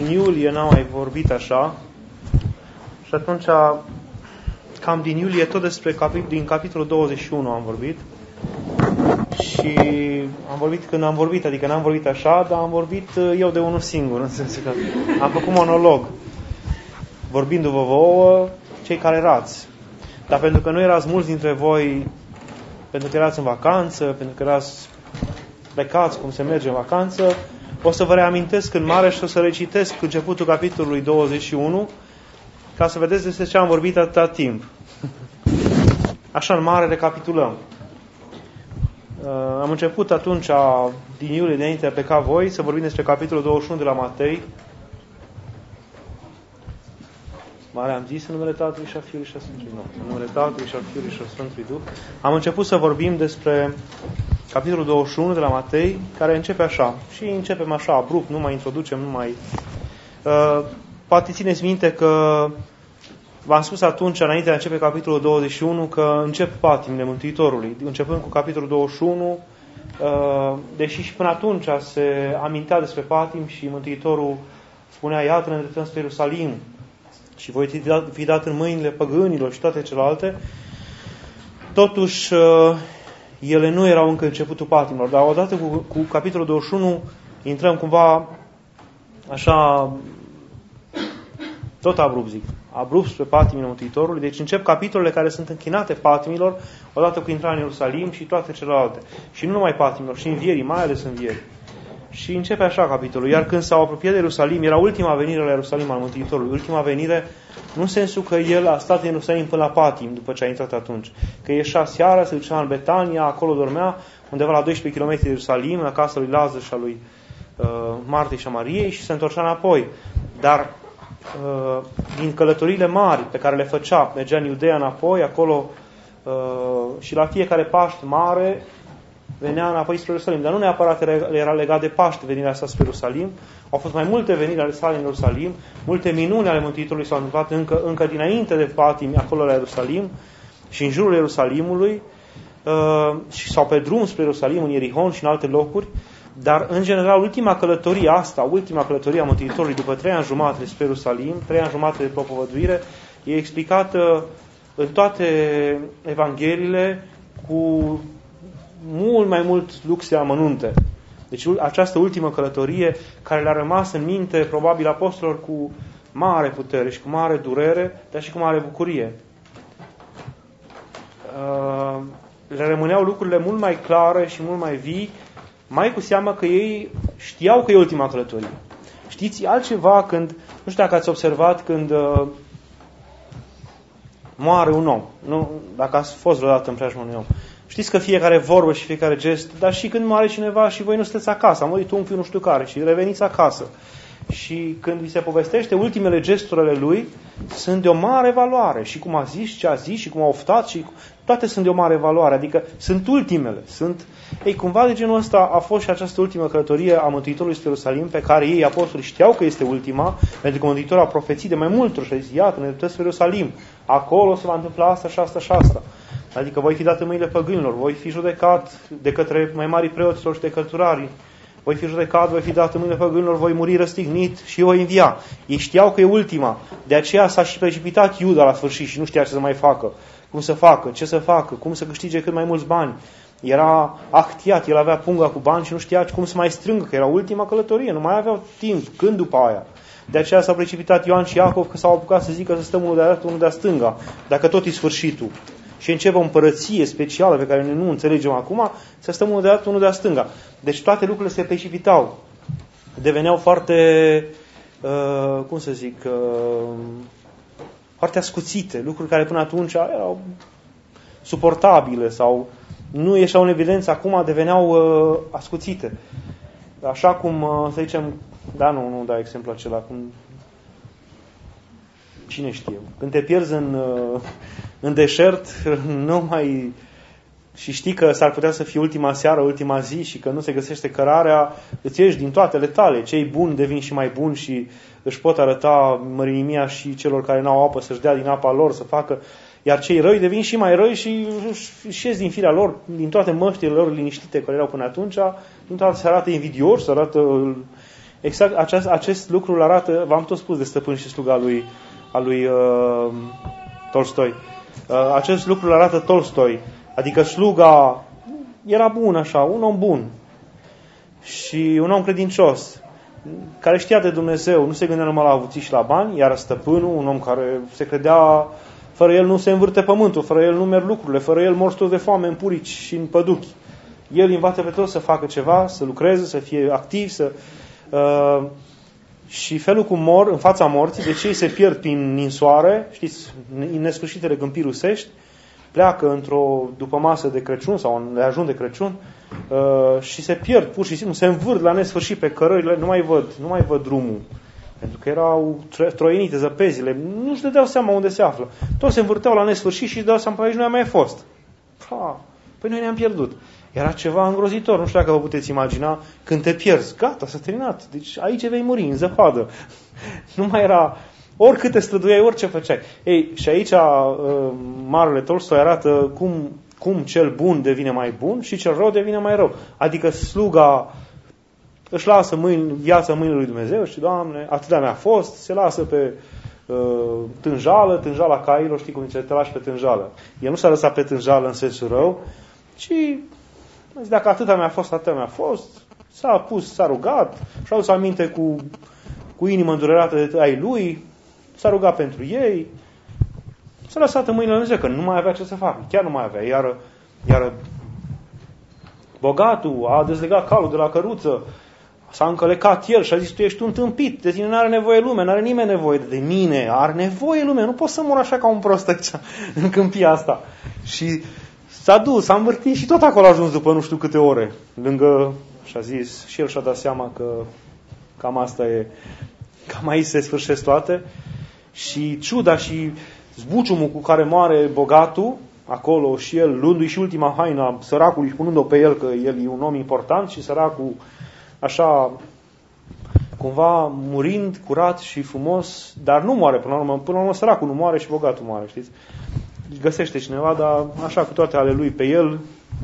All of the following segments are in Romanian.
din iulie n-am mai vorbit așa. Și atunci, cam din iulie, tot din capitolul 21 am vorbit. Și am vorbit când am vorbit, adică n-am vorbit așa, dar am vorbit eu de unul singur, în sensul că am făcut monolog, vorbindu-vă vouă, cei care erați. Dar pentru că nu erați mulți dintre voi, pentru că erați în vacanță, pentru că erați plecați, cum se merge în vacanță, o să vă reamintesc în mare și o să recitesc începutul capitolului 21, ca să vedeți despre ce am vorbit atâta timp. Așa în mare recapitulăm. Am început atunci, din iulie, de înainte de a pleca voi, să vorbim despre capitolul 21 de la Matei. Mare am zis în numele Tatălui și a Fiului și a Sfântului. Nu, în numele Tatălui și a Fiului și a Sfântului Duh. Am început să vorbim despre capitolul 21 de la Matei, care începe așa. Și începem așa, abrupt, nu mai introducem, nu mai... Poate țineți minte că v-am spus atunci, înainte de a începe capitolul 21, că încep patimile Mântuitorului. Începând cu capitolul 21, deși și până atunci se amintea despre patim și Mântuitorul spunea, iată, ne îndreptăm spre Ierusalim și voi fi dat în mâinile păgânilor și toate celelalte. Totuși, ele nu erau încă începutul patimilor, dar odată cu capitolul 21 intrăm cumva așa, tot abrupt zic, abrupt spre patimile Mântuitorului. Deci încep capitolele care sunt închinate patimilor, odată cu intrarea în Ierusalim și toate celelalte. Și nu numai patimilor, și învierii, mai ales învierii. Și începe așa capitolul. Iar când s-au apropiat de Ierusalim, era ultima venire la Ierusalim al Mântuitorului. Ultima venire, nu în sensul că el a stat în Ierusalim până la patim, după ce a intrat atunci. Că ieșea seara, se ducea în Betania, acolo dormea, undeva la 12 km de Ierusalim, la casa lui Lazar și a lui Martei și a Mariei, și se întorcea înapoi. Dar din călătoriile mari pe care le făcea, mergea în Iudeea înapoi, acolo și la fiecare Paște mare venea înapoi spre Ierusalim. Dar nu neapărat era legat de Paște venirea asta spre Ierusalim. Au fost mai multe veniri ale sale în Ierusalim, multe minuni ale Mântuitorului s-au întâmplat încă dinainte de patimi acolo la Ierusalim și în jurul Ierusalimului sau pe drum spre Ierusalim, în Ierihon și în alte locuri. Dar, în general, ultima călătorie a Mântuitorului după 3 ani jumate spre Ierusalim, 3 ani jumate de propovăduire, e explicată în toate Evangheliile cu mult mai mult luxe amănunte. Deci această ultimă călătorie care le-a rămas în minte, probabil, apostolilor cu mare putere și cu mare durere, dar și cu mare bucurie. Le rămâneau lucrurile mult mai clare și mult mai vii, mai cu seamă că ei știau că e ultima călătorie. Știți, altceva când, nu știu dacă ați observat, când moare un om, nu, dacă ați fost vreodată în preajma unui om, știți că fiecare vorbă și fiecare gest, dar și când moare cineva și voi nu sunteți acasă, a murit unchiul nu știu care și reveniți acasă. Și când vi se povestește, ultimele gesturi ale lui sunt de o mare valoare. Și cum a zis, ce a zis, și cum a oftat, și toate sunt de o mare valoare. Adică sunt ultimele. Ei, cumva de genul ăsta a fost și această ultimă călătorie a Mântuitorului spre Ierusalim, pe care ei, apostolii, știau că este ultima, pentru că Mântuitorul a profețit de mai multe ori și a zis, iată, ne îndreptăm spre Ierusalim. Acolo se va întâmpla asta și asta și asta. Adică voi fi dat în mâinile păgânilor, voi fi judecat de către mai mari preoților și de cărturarii. Voi fi judecat, voi fi dat în mâinile păgânilor, voi muri răstignit și voi învia. Ei știau că e ultima. De aceea s-a și precipitat Iuda la sfârșit și nu știa ce să mai facă. Cum să facă, ce să facă, cum să câștige cât mai mulți bani. Era ahtiat, el avea punga cu bani și nu știa cum să mai strângă, că era ultima călătorie, nu mai aveau timp. Când după aia? De aceea s-au precipitat Ioan și Iacov, că s-au apucat să zică să stăm unul de-a dreapta, unul de-a stânga. Dacă tot e sfârșitul. Și începe o împărăție specială pe care noi nu înțelegem acum, să stăm unul de dreapta, unul de-a stânga. Deci toate lucrurile se precipitau. Deveneau foarte, foarte ascuțite. Lucruri care până atunci erau suportabile sau nu ieșeau în evidență, acum deveneau ascuțite. Așa cum, să zicem, nu dau exemplu acela, cum cine știe, când te pierzi în deșert, nu mai... și știi că s-ar putea să fie ultima seară, ultima zi și că nu se găsește cărarea, îți ieși din toatele tale. Cei buni devin și mai buni și își pot arăta mărinimia și celor care n-au apă să-și dea din apa lor, să facă... Iar cei răi devin și mai răi și își ies din firea lor, din toate măștile lor liniștite care erau până atunci, din toate se arată invidioși, se arată Exact, acest lucru îl arată, v-am tot spus de stăpân și sluga a lui Tolstoi. Acest lucru îl arată Tolstoi. Adică sluga era bun așa, un om bun și un om credincios, care știa de Dumnezeu, nu se gândea numai la avuții și la bani, iar stăpânul, un om care se credea, fără el nu se învârte pământul, fără el nu merg lucrurile, fără el mor toți de foame în purici și în păduchi. El învață pe toți să facă ceva, să lucreze, să fie activ, și felul cum mor în fața morții, de ce ei se pierd prin ninsoare, știți, în nesfârșitele câmpii rusești, pleacă după masă de Crăciun sau le ajung de Crăciun și se pierd pur și simplu, se învârt la nesfârșit pe cărările, nu mai văd drumul. Pentru că erau troienite zăpezile, nu-și dădeau seama unde se află. Toți se învârteau la nesfârșit și își dădeau seama, aici nu am mai fost. Păi noi ne-am pierdut. Era ceva îngrozitor, nu știu dacă vă puteți imagina, când te pierzi, gata, s-a terminat. Deci aici vei muri, în zăpadă. Nu mai era, oricât te străduiai, orice făceai. Ei, și aici marele Tolstoi arată cum cel bun devine mai bun și cel rău devine mai rău. Adică sluga își lasă viața mâinile lui Dumnezeu și, Doamne, atâta mi-a fost, se lasă pe tânjala cailor, știi cum zice, te lași pe tânjală. El nu s-a lăsat pe tânjală în sensul rău, ci dacă atâta mi-a fost, atâta mi-a fost, s-a rugat, și-a adus aminte cu inimă îndurerată de ai lui, s-a rugat pentru ei, s-a lăsat în mâinile lui Dumnezeu, că nu mai avea ce să facă, chiar nu mai avea. Iar bogatul a dezlegat calul de la căruță, s-a încălecat el și a zis, tu ești un tâmpit, de tine n-are nevoie lumea, n-are nimeni nevoie de mine, are nevoie lumea, nu pot să mor așa ca un prost aici, în câmpia asta. Și s-a dus, s-a învârtit și tot acolo a ajuns după nu știu câte ore, lângă, și a zis, și el și-a dat seama că cam asta e, cam aici se sfârșesc toate. Și ciuda și zbuciumul cu care moare bogatul, acolo și el, luându-i și ultima haina săracului și punând-o pe el, că el e un om important și săracul așa, cumva murind, curat și frumos, dar nu moare până la urmă săracul nu moare și bogatul moare, știți? Găsește cineva, dar așa cu toate ale lui pe el,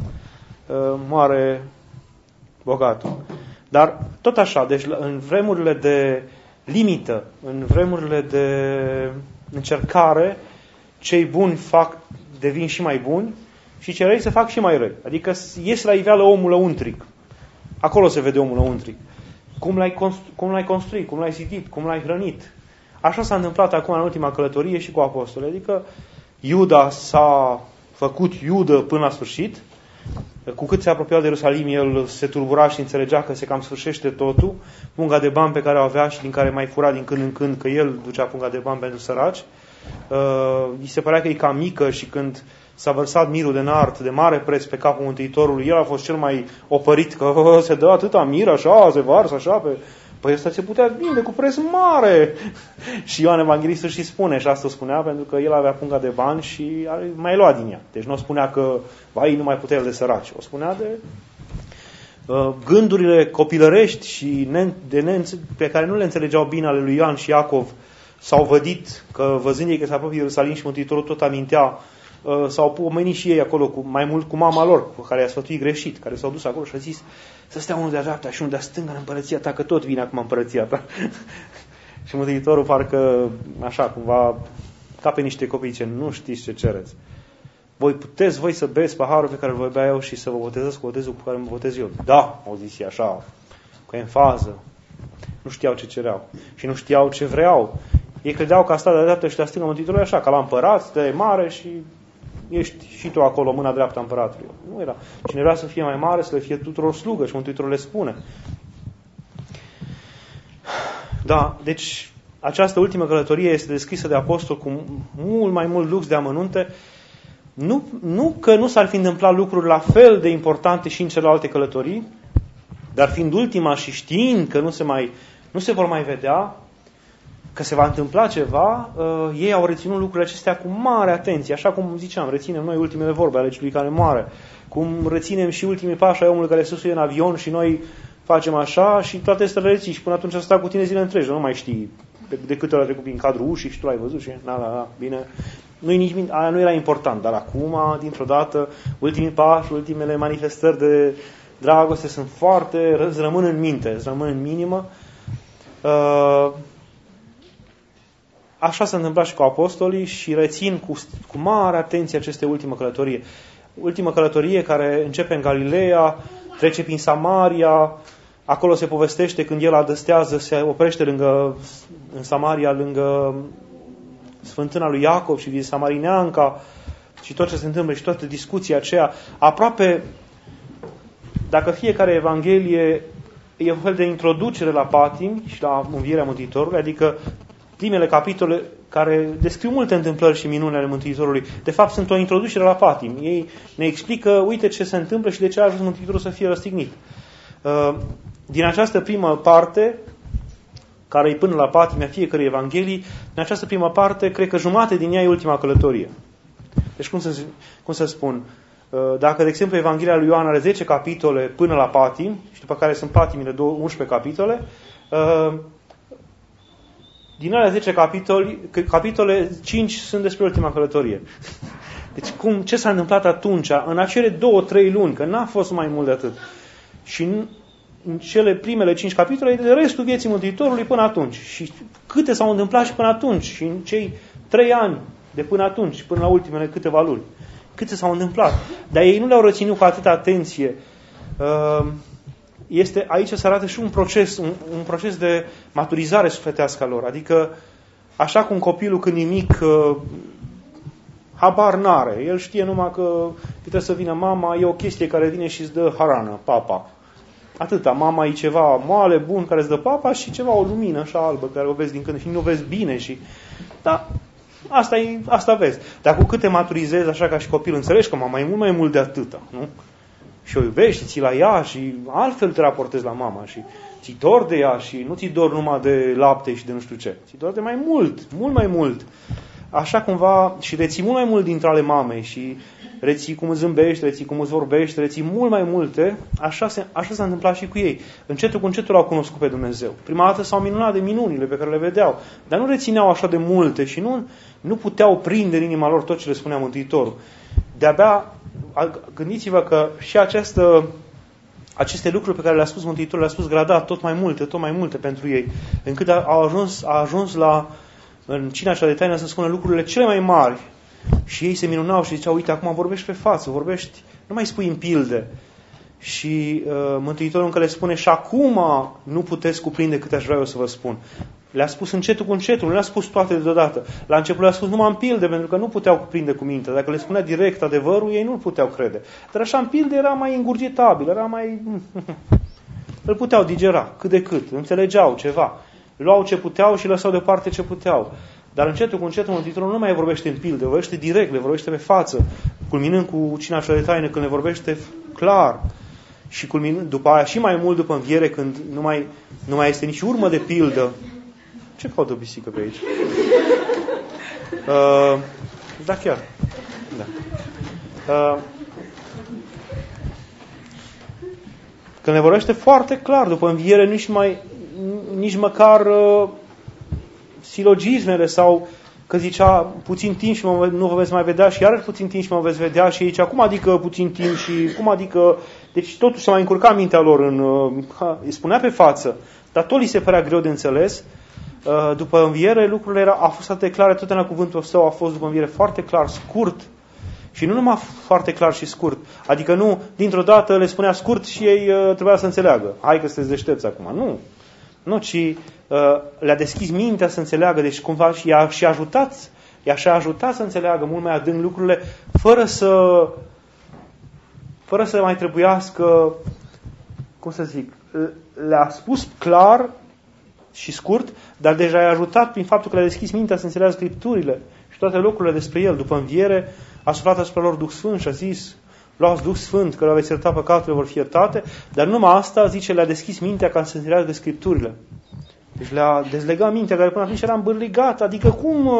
moare bogatul. Dar tot așa, deci în vremurile de limită, în vremurile de încercare, cei buni devin și mai buni și cei răi se fac și mai răi. Adică iese la iveală omul lăuntric. Acolo se vede omul lăuntric. Cum l-ai construit, cum l-ai zidit, cum l-ai hrănit. Așa s-a întâmplat acum în ultima călătorie și cu apostole. Adică Iuda s-a făcut Iudă până la sfârșit. Cu cât se apropia de Ierusalim, el se turbura și înțelegea că se cam sfârșește totul. Punga de bani pe care o avea și din care mai fura din când în când, că el ducea punga de bani pentru săraci. Îi se părea că e cam mică și când s-a vărsat mirul de nard de mare preț pe capul Mântuitorului, el a fost cel mai opărit, că se dă atâta mir, așa, se varsă, așa, păi ăsta se putea vinde cu preț mare. Și Ioan Evanghelistul și spune, și asta o spunea, pentru că el avea punga de bani și mai lua din ea. Deci nu o spunea că, vai, nu mai putea el de săraci. O spunea de gândurile copilărești și pe care nu le înțelegeau bine ale lui Ioan și Iacov, s-au vădit că văzând ei că se apropie Ierusalim și Mântuitorul tot amintea, s-au pomenit și ei acolo mai mult cu mama lor, cu care i-a sfătuit greșit, care s-au dus acolo și a zis să stea unul de-a dreapta și unul de-a stânga în împărăția ta, că tot vine acum împărăția ta. Și Mântuitorul parcă așa, cumva, ca pe niște copii, zice, nu știți ce cereți. Puteți voi să beți paharul pe care îl voi bea eu și să vă botezați cu botezul cu care mă botez eu? Da, au zis ei așa, cu enfază. Nu știau ce cereau și nu știau ce vreau. Ei credeau că a stat de-a dreapta și de-a stângă Mântuitorul așa, ca la împărat, de mare și ești și tu acolo, mâna dreaptă a împăratului. Nu era. Cine vrea să fie mai mare, să le fie tuturor slugă și Mântuitorul le spune. Da, deci această ultimă călătorie este descrisă de apostol cu mult mai mult lux de amănunte. Nu că nu s-ar fi întâmplat lucruri la fel de importante și în celelalte călătorii, dar fiind ultima și știind că nu se vor mai vedea, că se va întâmpla ceva, ei au reținut lucrurile acestea cu mare atenție. Așa cum ziceam, reținem noi ultimele vorbe ale celui care moare. Cum reținem și ultimii pași ai omului care se suie în avion și noi facem așa și toate astea le reții. Și până atunci sta cu tine zile întregi. Nu mai știi de câte ori a trecut prin cadrul ușii și tu l-ai văzut și bine. Aia nu era important, dar acum, dintr-o dată, ultimii pași, ultimele manifestări de dragoste sunt foarte, îți rămân în minte, îți rămân în minimă. Așa s-a întâmplat și cu apostolii și rețin cu mare atenție aceste ultime călătorie. Ultima călătorie care începe în Galileea, trece prin Samaria, acolo se povestește când el adăstează, se oprește în Samaria, lângă Sfântâna lui Iacov și din Samarineanca și tot ce se întâmplă și toată discuția aceea. Aproape, dacă fiecare evanghelie e un fel de introducere la patimi și la învierea Mântuitorului, adică primele capitole care descriu multe întâmplări și minuni ale Mântuitorului, de fapt sunt o introducere la patimi. Ei ne explică, uite ce se întâmplă și de ce a ajuns Mântuitorul să fie răstignit. Din această primă parte, care e până la patimea fiecărei evanghelii, din această primă parte, cred că jumate din ea e ultima călătorie. Deci, cum să spun, dacă, de exemplu, Evanghelia lui Ioan are 10 capitole până la patim, și după care sunt patimile 11 capitole, din alea 10 capitole, 5 sunt despre ultima călătorie. Deci, ce s-a întâmplat atunci, în acele 2-3 luni, că n-a fost mai mult de atât, și în cele primele 5 capitole, de restul vieții Mântuitorului până atunci. Și câte s-au întâmplat și până atunci, și în cei 3 ani de până atunci, până la ultimele câteva luni. Câte s-au întâmplat. Dar ei nu le-au reținut cu atâta atenție. Aici se arată și un proces de maturizare sufletească a lor. Adică, așa cum copilul când e mic, habar n-are. El știe numai că trebuie să vină mama, e o chestie care vine și îți dă harană, papa. Atâta. Mama e ceva moale, bun, care îți dă papa și ceva, o lumină așa albă, care o vezi din când și nu o vezi bine. Da, asta vezi. Dar cu cât te maturizezi, așa ca și copil, înțelegi că mama e mult mai mult de atâta, nu? Și o iubești, ții la ea și altfel te raportezi la mama și ți dor de ea și nu ți dor numai de lapte și de nu știu ce. Ți dor de mai mult, mult mai mult. Așa cumva și reții mult mai mult dintre ale mamei și reții cum îți zâmbești, reții cum îți vorbești, reții mult mai multe. Așa s-a întâmplat și cu ei. Încetul cu încetul au cunoscut pe Dumnezeu. Prima dată s-au minunat de minunile pe care le vedeau, dar nu rețineau așa de multe și nu puteau prinde în inima lor tot ce le spunea Mântuitorul. De-abia, gândiți-vă că și aceste lucruri pe care le-a spus Mântuitorul, le-a spus gradat tot mai multe pentru ei, încât a ajuns în cina cea de taină să spună lucrurile cele mai mari. Și ei se minunau și ziceau, uite, acum vorbești pe față, nu mai spui în pilde. Și Mântuitorul încă le spune, și acum nu puteți cuprinde câte aș vrea eu să vă spun. Le-a spus încetul cu încetul, nu le-a spus toate deodată. La început le-a spus numai în pilde, pentru că nu puteau cuprinde cu mintea. Dacă le spunea direct adevărul, ei nu puteau crede. Dar așa în pilde era mai îngurgitabil, era mai... îl puteau digera, cât de cât, înțelegeau ceva. Luau ce puteau și lăsau deoparte ce puteau. Dar încetul cu încetul Mântuitorul nu mai vorbește în pilde, vorbește direct, le vorbește pe față, culminând cu cina cea de taină, când le vorbește clar. Și culminând după aia și mai mult după înviere, când nu mai este nici urmă de pildă. Ce caută o pisică pe aici? Da, chiar. Da. Când le vorbește foarte clar după înviere, nici măcar silogismele sau că zicea puțin timp și nu vă veți mai vedea și iarăși puțin timp și mă veți vedea și aici, cum adică puțin timp și cum adică... Deci totuși se mai încurca mintea lor îi spunea pe față, dar tot li se părea greu de înțeles. După înviere lucrurile au fost atât de clare, totdeauna cuvântul său a fost după înviere foarte clar, scurt. Și nu numai foarte clar și scurt. Adică nu, dintr-o dată le spunea scurt și ei trebuia să înțeleagă. Hai că sunteți deștepți acum. Nu, ci le-a deschis mintea să înțeleagă, deci cumva și i-a ajutat să înțeleagă mult mai adânc lucrurile, fără să mai trebuiască, cum să zic, le-a spus clar și scurt, dar deja i-a ajutat prin faptul că le-a deschis mintea să înțeleagă Scripturile și toate lucrurile despre el. După înviere a suflat asupra lor Duh Sfânt și a zis, luați Duh Sfânt, că le veți ierta păcatele, vor fi iertate, dar numai asta, zice, le-a deschis mintea ca să înțeleagă Scripturile. Deci le-a dezlegat mintea, care până atunci era îmbârligată. Adică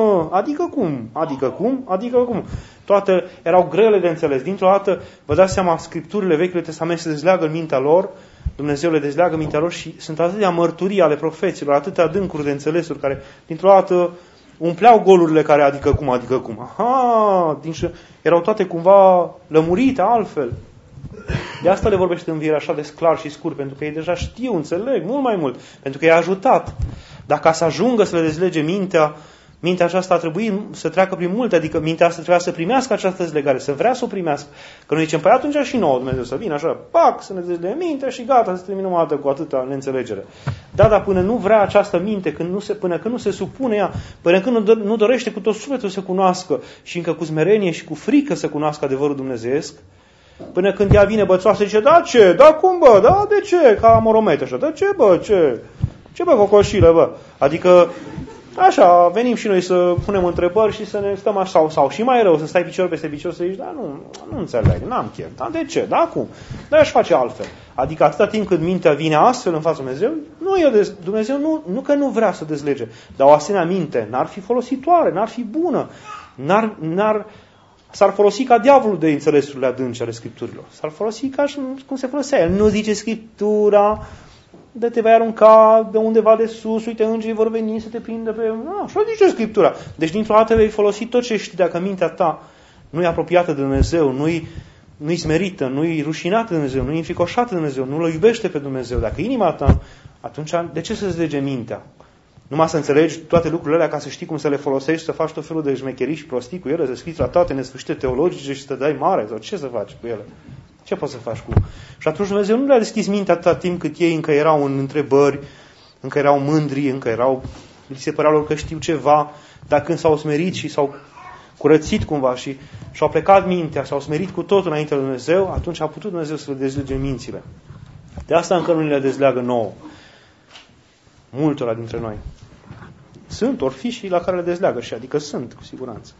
cum? Toate erau grele de înțeles. Dintr-o dată, vă dați seama, Scripturile Vechiului Testament se dezleagă în mintea lor, Dumnezeu le dezleagă în mintea lor și sunt atâtea mărturii ale profeților, atâtea adâncuri de înțelesuri, care dintr-o dată umpleau golurile care adică cum. Erau toate cumva lămurite altfel. De asta le vorbește învierea așa de clar și scurt, pentru că ei deja știu, înțeleg mult mai mult, pentru că i-a ajutat. Dar ca să ajungă să le dezlege mintea aceasta a trebuit să treacă prin multe, adică mintea asta trebuia să primească această dezlegare, să vrea să o primească. Că noi zicem, păi atunci și nouă Dumnezeu să vină așa, pac, să ne dezlege mintea și gata, să terminăm o dată cu atâta neînțelegere. Da, dar până nu vrea această minte, până când nu se supune ea, până când nu dorește cu tot sufletul să cunoască și încă cu smerenie și cu frică să cunoască adevărul dumnezeiesc, până când ea vine bățoasă și zice, da ce, da cum bă, da de ce, ca moromete așa, da ce bă, ce bă cocoșile bă, adică așa, venim și noi să punem întrebări și să ne stăm așa, sau și mai rău, să stai picior peste picior să zici, da, nu înțeleg, n-am chef, da, de ce, da, cum, da, aș face altfel. Adică atâta timp cât mintea vine astfel în fața Dumnezeu, Dumnezeu nu că nu vrea să dezlege, dar o asemenea minte n-ar fi folositoare, n-ar fi bună, s-ar folosi ca diavolul de înțelesurile adânci ale Scripturilor. S-ar folosi ca și cum se folosea el. Nu zice Scriptura, de te vei arunca de undeva de sus, uite, îngerii vor veni să te prindă pe... Nu, așa zice Scriptura. Deci dintr-o dată vei folosi tot ce știi, dacă mintea ta nu e apropiată de Dumnezeu, nu-i smerită, nu-i rușinată de Dumnezeu, nu-i înfricoșată de Dumnezeu, nu-L iubește pe Dumnezeu. Dacă inima ta, atunci de ce să-ți lege mintea? Numai să înțelegi toate lucrurile alea ca să știi cum să le folosești, să faci tot felul de șmecherii și prostii cu ele, să scrii tratate nesfârșite teologice și să te dai mare, sau ce să faci cu ele? Ce poți să faci cu? Și atunci Dumnezeu nu le-a deschis mintea atâta timp cât ei încă erau în întrebări, încă erau mândri, li se părea lor că știu ceva, dar când s-au smerit și s-au curățit cumva și și-au plecat mintea, s-au smerit cu totul înainte de Dumnezeu, atunci a putut Dumnezeu să le dezlege mințile. De asta încă nu le dezleagă nouă. Multora dintre noi. Sunt, or fi și la care le dezleagă și, adică sunt, cu siguranță.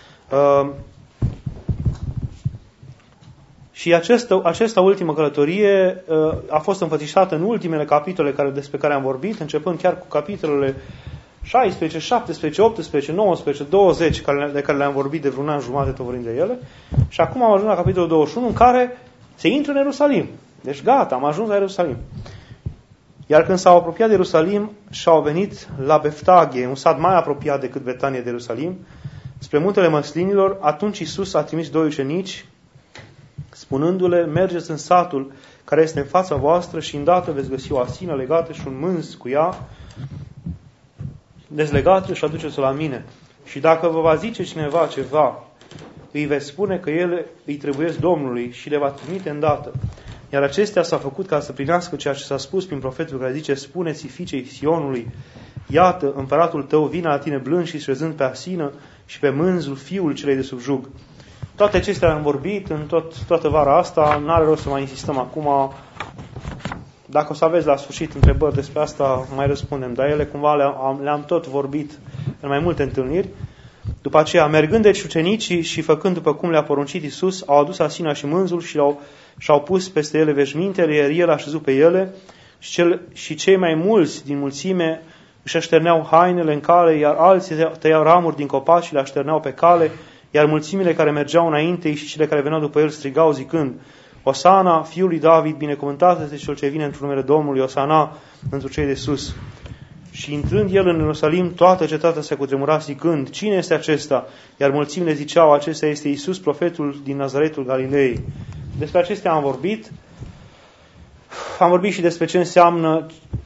Și această ultimă călătorie a fost înfățișată în ultimele capitole despre care am vorbit, începând chiar cu capitolele 16, 17, 18, 19, 20, de care le-am vorbit de vreun an jumate tot vorbind de ele. Și acum am ajuns la capitolul 21, în care se intră în Ierusalim. Deci gata, am ajuns la Ierusalim. Iar când s-au apropiat de Ierusalim și-au venit la Beftaghe, un sat mai apropiat decât Betanie de Ierusalim, spre muntele Măslinilor, atunci Iisus a trimis 2 ucenici, spunându-le, mergeți în satul care este în fața voastră și îndată veți găsi o asină legată și un mânz cu ea, dezlegați-l și aduceți-o la mine. Și dacă vă va zice cineva ceva, îi veți spune că ele îi trebuiesc Domnului și le va trimite îndată. Iar acestea s-a făcut ca să primească ceea ce s-a spus prin profetul care zice, spuneți fiicei Sionului, iată, împăratul tău vine la tine blând și șezând pe asină și pe mânzul fiul celei de sub jug. Toate acestea am vorbit în toată vara asta, n-are rost să mai insistăm acum. Dacă o să aveți la sfârșit întrebări despre asta, mai răspundem, dar ele cumva le-am tot vorbit în mai multe întâlniri. După aceea, mergând deci ucenicii și făcând după cum le-a poruncit Iisus, au adus asina și mânzul și-au pus peste ele veșmintele, iar el a șezut pe ele și cei mai mulți din mulțime își așterneau hainele în cale, iar alții tăiau ramuri din copaci și le așterneau pe cale, iar mulțimile care mergeau înainte și cele care veneau după el strigau zicând, Osana, fiul lui David, binecuvântat este cel ce vine într-un numele Domnului, Osana, într cei de sus. Și intrând el în Ierusalim, toată cetatea se cutremura zicând, cine este acesta? Iar mulțimile ziceau, acesta este Iisus, profetul din Nazaretul Galilei. Despre acestea am vorbit. Am vorbit și despre ce înseamnă,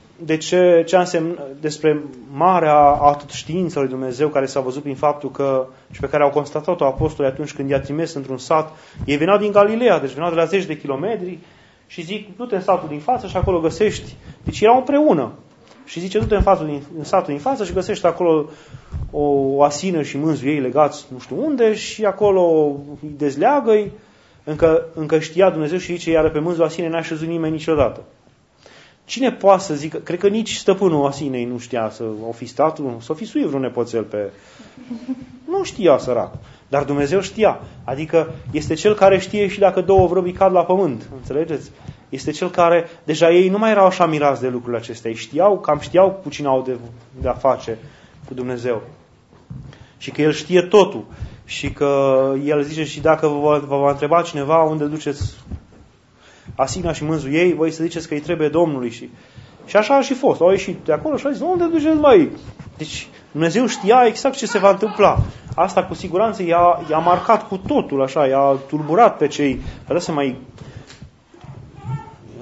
despre marea atotștiință lui Dumnezeu care s-a văzut prin faptul că, și pe care au constatat-o apostolii atunci când i-a trimis într-un sat. Ei veneau din Galileea, deci veneau de la 10 de kilometri și zic, du-te în satul din față și acolo găsești. Deci erau împreună. Și zice, du-te în satul din față și găsești acolo o asină și mânzul ei legați nu știu unde și acolo îi dezleagă-i. Încă știa Dumnezeu și zice, iar pe mânzul asinei n-a șezut nimeni niciodată. Cine poate să zică, cred că nici stăpânul asinei nu știa să o fi statul, să o fi suit vreun nepoțel pe... Nu știa sărac, dar Dumnezeu știa. Adică este cel care știe și dacă 2 vrăbii cad la pământ, înțelegeți? Este cel care, deja ei nu mai erau așa mirați de lucrurile acestea, ei știau cu cine au de a face cu Dumnezeu. Și că El știe totul. Și că El zice și dacă vă va întreba cineva unde duceți asina și mânzul ei, voi să ziceți că îi trebuie Domnului. Și așa a și fost. Au ieșit de acolo și au zis, unde duceți mai? Deci Dumnezeu știa exact ce se va întâmpla. Asta cu siguranță i-a marcat cu totul, așa, i-a tulburat pe cei.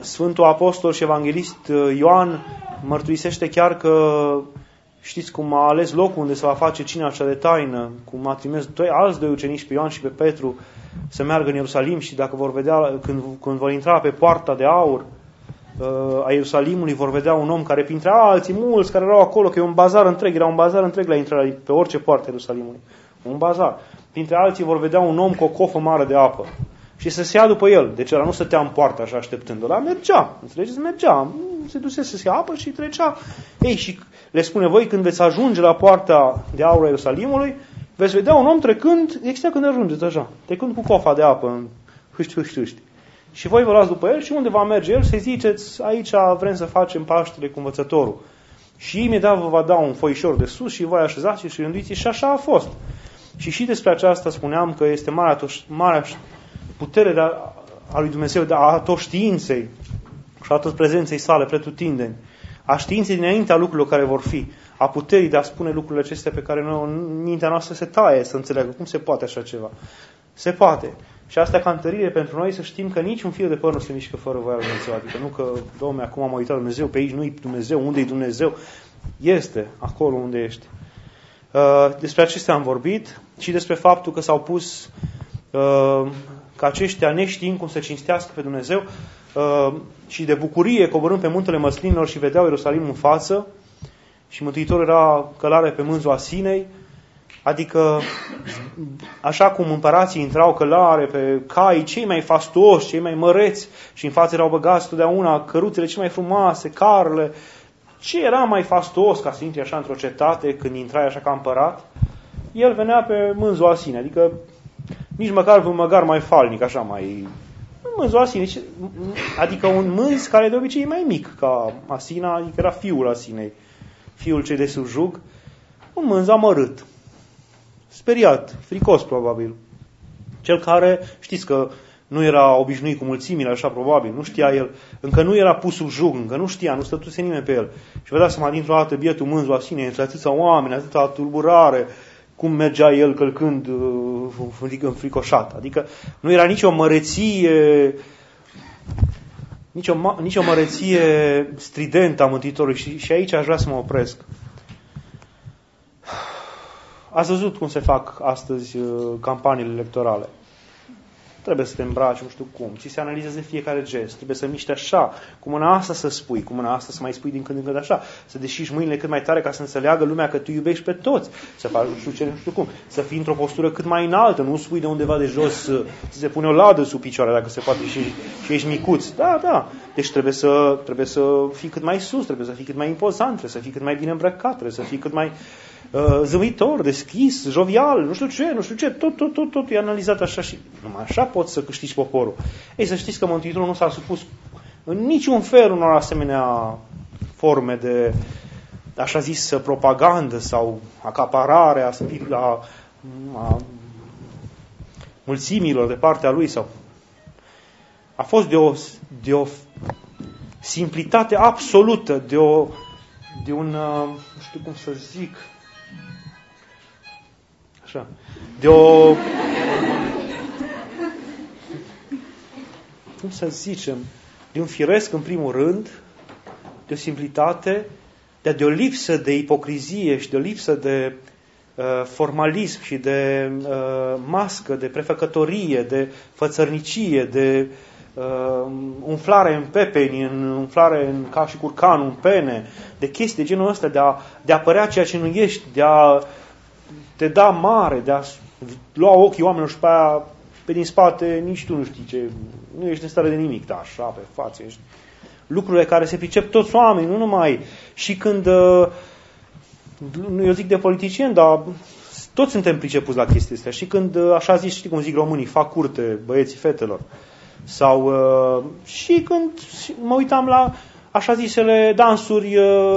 Sfântul Apostol și Evanghelist Ioan mărturisește chiar că, știți cum a ales locul unde se va face cina cea de taină, cum a trimis alți doi ucenici, pe Ioan și pe Petru, să meargă în Ierusalim și dacă vor vedea, când vor intra pe poarta de aur a Ierusalimului, vor vedea un om care, printre alții mulți care erau acolo, că e un bazar întreg, era un bazar întreg la intrare pe orice poartă a Ierusalimului. Un bazar. Printre alții vor vedea un om cu o cofă mare de apă și să se ia după el. Deci ăla nu stătea în poartă așa așteptându-l, ăla mergea. Înțelegeți? Mergea. Se dusese să ia apă și trecea. Ei, și le spune, voi când veți ajunge la poarta de aur a Ierusalimului, veți vedea un om trecând, exact când ajungeți așa, trecând cu cofa de apă în hâști. Și voi vă luați după el și unde va merge el, să-i ziceți, aici vrem să facem Paștele cu învățătorul. Și imediat vă va da un foișor de sus și voi așezați și rânduiți și așa a fost. Și despre aceasta spuneam că este marea putere a lui Dumnezeu, a tot științei și a tot prezenței sale pretutindeni, a științei dinaintea lucrurilor care vor fi, a puterii de a spune lucrurile acestea pe care noi, în mintea noastră se taie să înțeleagă. Cum se poate așa ceva? Se poate. Și asta ca întărire pentru noi să știm că niciun fir de păr nu se mișcă fără voia lui Dumnezeu. Adică nu că, Doamne, acum am uitat Dumnezeu, pe aici nu-i Dumnezeu, unde-i Dumnezeu? Este acolo unde ești. Despre acestea am vorbit și despre faptul că s-au pus că aceștia neștiind cum să cinstească pe Dumnezeu și de bucurie coborând pe muntele măslinilor și vedeau Ierusalim în față și Mântuitorul era călare pe mânzul Asinei, adică așa cum împărații intrau călare pe cai cei mai fastuoși, cei mai măreți și în față erau băgați totdeauna căruțele cele mai frumoase, carele. Ce era mai fastuos ca să intri așa într-o cetate când intrai așa ca împărat? El venea pe mânzul Asinei, adică nici măcar un măgar mai falnic, așa mai... Mânzul Asinei, adică un mânz care de obicei e mai mic ca Asina, adică era fiul Asinei, fiul cei de subjug, un mânz amărât, speriat, fricos probabil. Cel care, știți că nu era obișnuit cu mulțimile, așa probabil, nu știa el, încă nu era pus sub jug, încă nu știa, nu stătuse nimeni pe el. Și vedea seama dintr-o dată bietul mânzul Asinei, între atâția oameni, atâta tulburare, cum mergea el călcând înfricoșat. Adică nu era nicio măreție, nicio măreție stridentă a Mântuitorului. Și aici aș vrea să mă opresc. Ați văzut cum se fac astăzi campaniile electorale. Trebuie să te îmbraci, nu știu cum. Ți se analizează fiecare gest. Trebuie să miști așa, cu mâna asta să spui, cu mâna asta să mai spui din când în când așa. Să deschizi mâinile cât mai tare ca să înțeleagă lumea că tu iubești pe toți. Să faci nu știu cum. Să fii într-o postură cât mai înaltă. Nu spui de undeva de jos să se pune o ladă sub picioare, dacă se poate și ești micuț. Da. Deci trebuie să fii cât mai sus, trebuie să fii cât mai impozant, trebuie să fii cât mai bine îmbrăcat, trebuie să fii cât mai zâmbitor, deschis, jovial, nu știu ce, tot e analizat așa și numai așa poți să câștigi poporul. Ei, să știți că Mântuitorul nu s-a supus în niciun fel unor asemenea forme de, așa zis, propagandă sau acaparare a mulțimilor de partea lui sau a fost de o simplitate absolută, de un, nu știu cum să zic, așa, cum să zicem, de un firesc în primul rând, de o simplitate, de o lipsă de ipocrizie și de o lipsă de formalism și de mască, de prefăcătorie, de fățărnicie, de umflare în pepeni, umflare în ca și curcanul, în pene, de chestii de genul ăsta, de a părea ceea ce nu ești, de a te da mare, de a lua ochii oamenilor și pe din spate nici tu nu știi ce, nu ești în stare de nimic, da, așa, pe față ești. Lucrurile care se pricep toți oamenii, nu numai, și când, eu zic de politicieni, dar toți suntem pricepuți la chestia astea, și când, așa zis, știi cum zic românii, fac curte băieții fetelor, sau și când mă uitam la așa zisele dansuri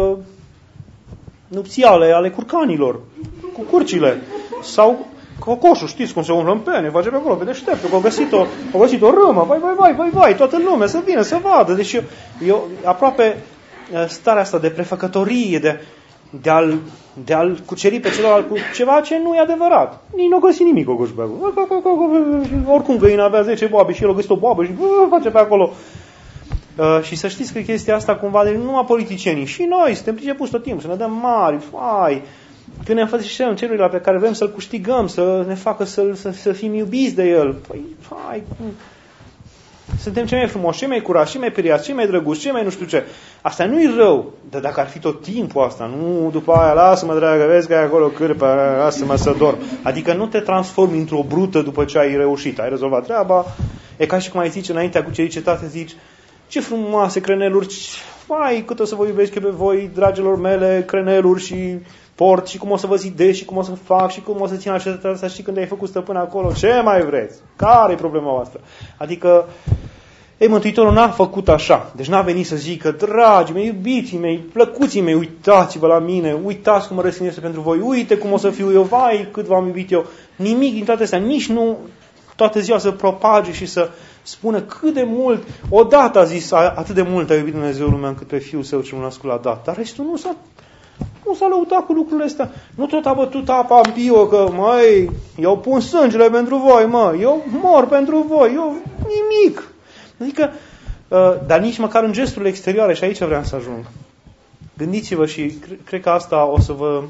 nupțiale ale curcanilor, cu curcile, sau cocoșul, știți cum se umblă în pene, face pe acolo, pe deșteptul, că au găsit o râmă, vai, toată lumea să vină, să vadă. Deci eu aproape starea asta de prefăcătorie, de a-l cuceri pe celălalt cu ceva ce nu e adevărat. Nici nu a găsit nimic cocoș pe acolo. Oricum găina avea 10 boabe și el a găsit o boabă și face pe acolo. Și să știți că chestia asta cumva, de numai politicienii, și noi suntem pricepuți tot timpul, să ne dăm mari, fai, când ne înfățișăm celuilalt pe care vrem să-l câștigăm, să ne facă să fim iubiți de el. Păi, fai, suntem cei mai frumoși, cei mai curați, cei mai periați, cei mai drăguți, cei mai nu știu ce. Asta nu-i rău, dar dacă ar fi tot timpul asta, nu după aia, lasă-mă, dragă, vezi că ai acolo cârpă, lasă-mă să dorm. Adică nu te transformi într-o brută după ce ai reușit, ai rezolvat treaba. E ca și cum ai zice înaintea cucerii cetate, zici, ce frumoase creneluri, mai cât o să vă iubesc eu pe voi, dragilor mele, creneluri și port, și cum o să vă zidesc, și cum o să fac, și cum o să țin la cetatea asta, și când ai făcut stăpân acolo, ce mai vreți? Care e problema voastră? Adică, Mântuitorul n-a făcut așa. Deci n-a venit să zică, dragii mei, iubiții mei, plăcuții mei, uitați-vă la mine, uitați cum mă răstin este pentru voi, uite cum o să fiu eu, vai, cât v-am iubit eu. Nimic din toate astea, nici nu toată ziua să propage și să spună cât de mult, odată a zis, atât de mult a iubit Dumnezeu lumea încât pe Fiul Său cel născut l-a dat. Dar restul nu s-a lăudat cu lucrurile astea. Nu tot a bătut apa în pio că, măi, eu pun sângele pentru voi, mă, eu mor pentru voi, eu nimic. Adică, dar nici măcar în gesturile exterioare, și aici vreau să ajung. Gândiți-vă și cred că asta o să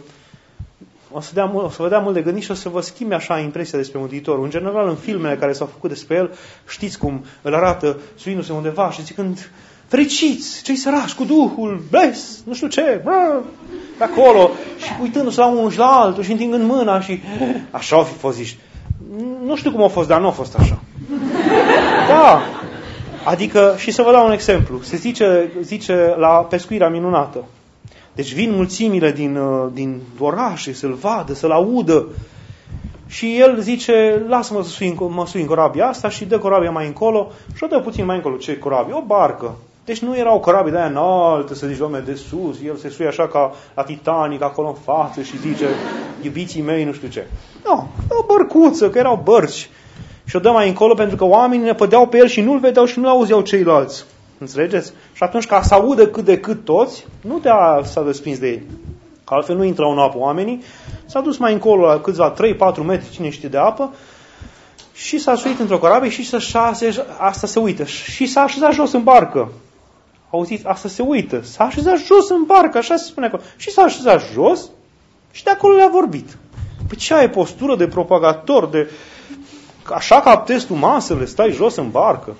vă dea mult de gândit și o să vă schimbe așa impresia despre Mântuitorul. În general, în filmele care s-au făcut despre el, știți cum îl arată suindu-se undeva și zicând, fericiți, cei sărași cu Duhul, bless, nu știu ce, pe acolo, și uitându-se la unul și la altul și întingând mâna și așa au fi fost zici. Nu știu cum a fost, dar nu a fost așa. Da, adică, și să vă dau un exemplu, se zice la pescuirea minunată. Deci vin mulțimile din orașe să-l vadă, să-l audă. Și el zice, lasă-mă să mă sui în corabia asta și dă corabia mai încolo și o dă puțin mai încolo. Ce corabie? O barcă. Deci nu era o corabie de aia înaltă, să zici, Doamne, de sus. El se suie așa ca la Titanic, acolo în față și zice, iubiții mei, nu știu ce. Nu, o bărcuță, că erau bărci. Și o dă mai încolo pentru că oamenii ne pădeau pe el și nu-l vedeau și nu-l auzeau ceilalți. Înțelegeți? Și atunci, ca să audă cât de cât toți, nu s-a desprins de ei. Că altfel nu intrau în apă oamenii. S-a dus mai încolo la câțiva 3-4 metri, cine știe, de apă și s-a suit într-o corabie și asta se uită. Și s-a așezat jos în barcă. Auziți? Asta se uită. S-a așezat jos în barcă, așa se spune acolo. Și s-a așezat jos și de acolo le-a vorbit. Păi ce ai postură de propagator, de... Așa captezi tu masele, stai jos în barcă.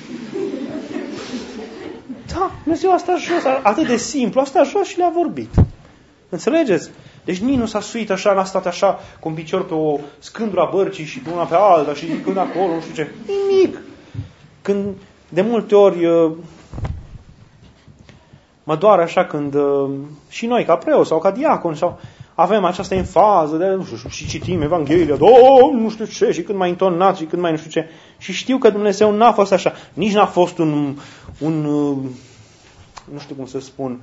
Da, Dumnezeu a stat jos, atât de simplu, a stat jos și le-a vorbit. Înțelegeți? Deci nici nu s-a suit așa, n-a stat așa cu un picior pe o scândură a bărcii și pe una pe alta și când acolo, nu știu ce. Nimic. Când de multe ori mă doare așa când și noi ca preoți sau ca diaconi sau avem această enfază de, nu știu, și citim Evanghelia, nu știu ce, și când mai întonat și când mai nu știu ce. Și știu că Dumnezeu n-a fost așa. Nici n-a fost un nu știu cum să spun,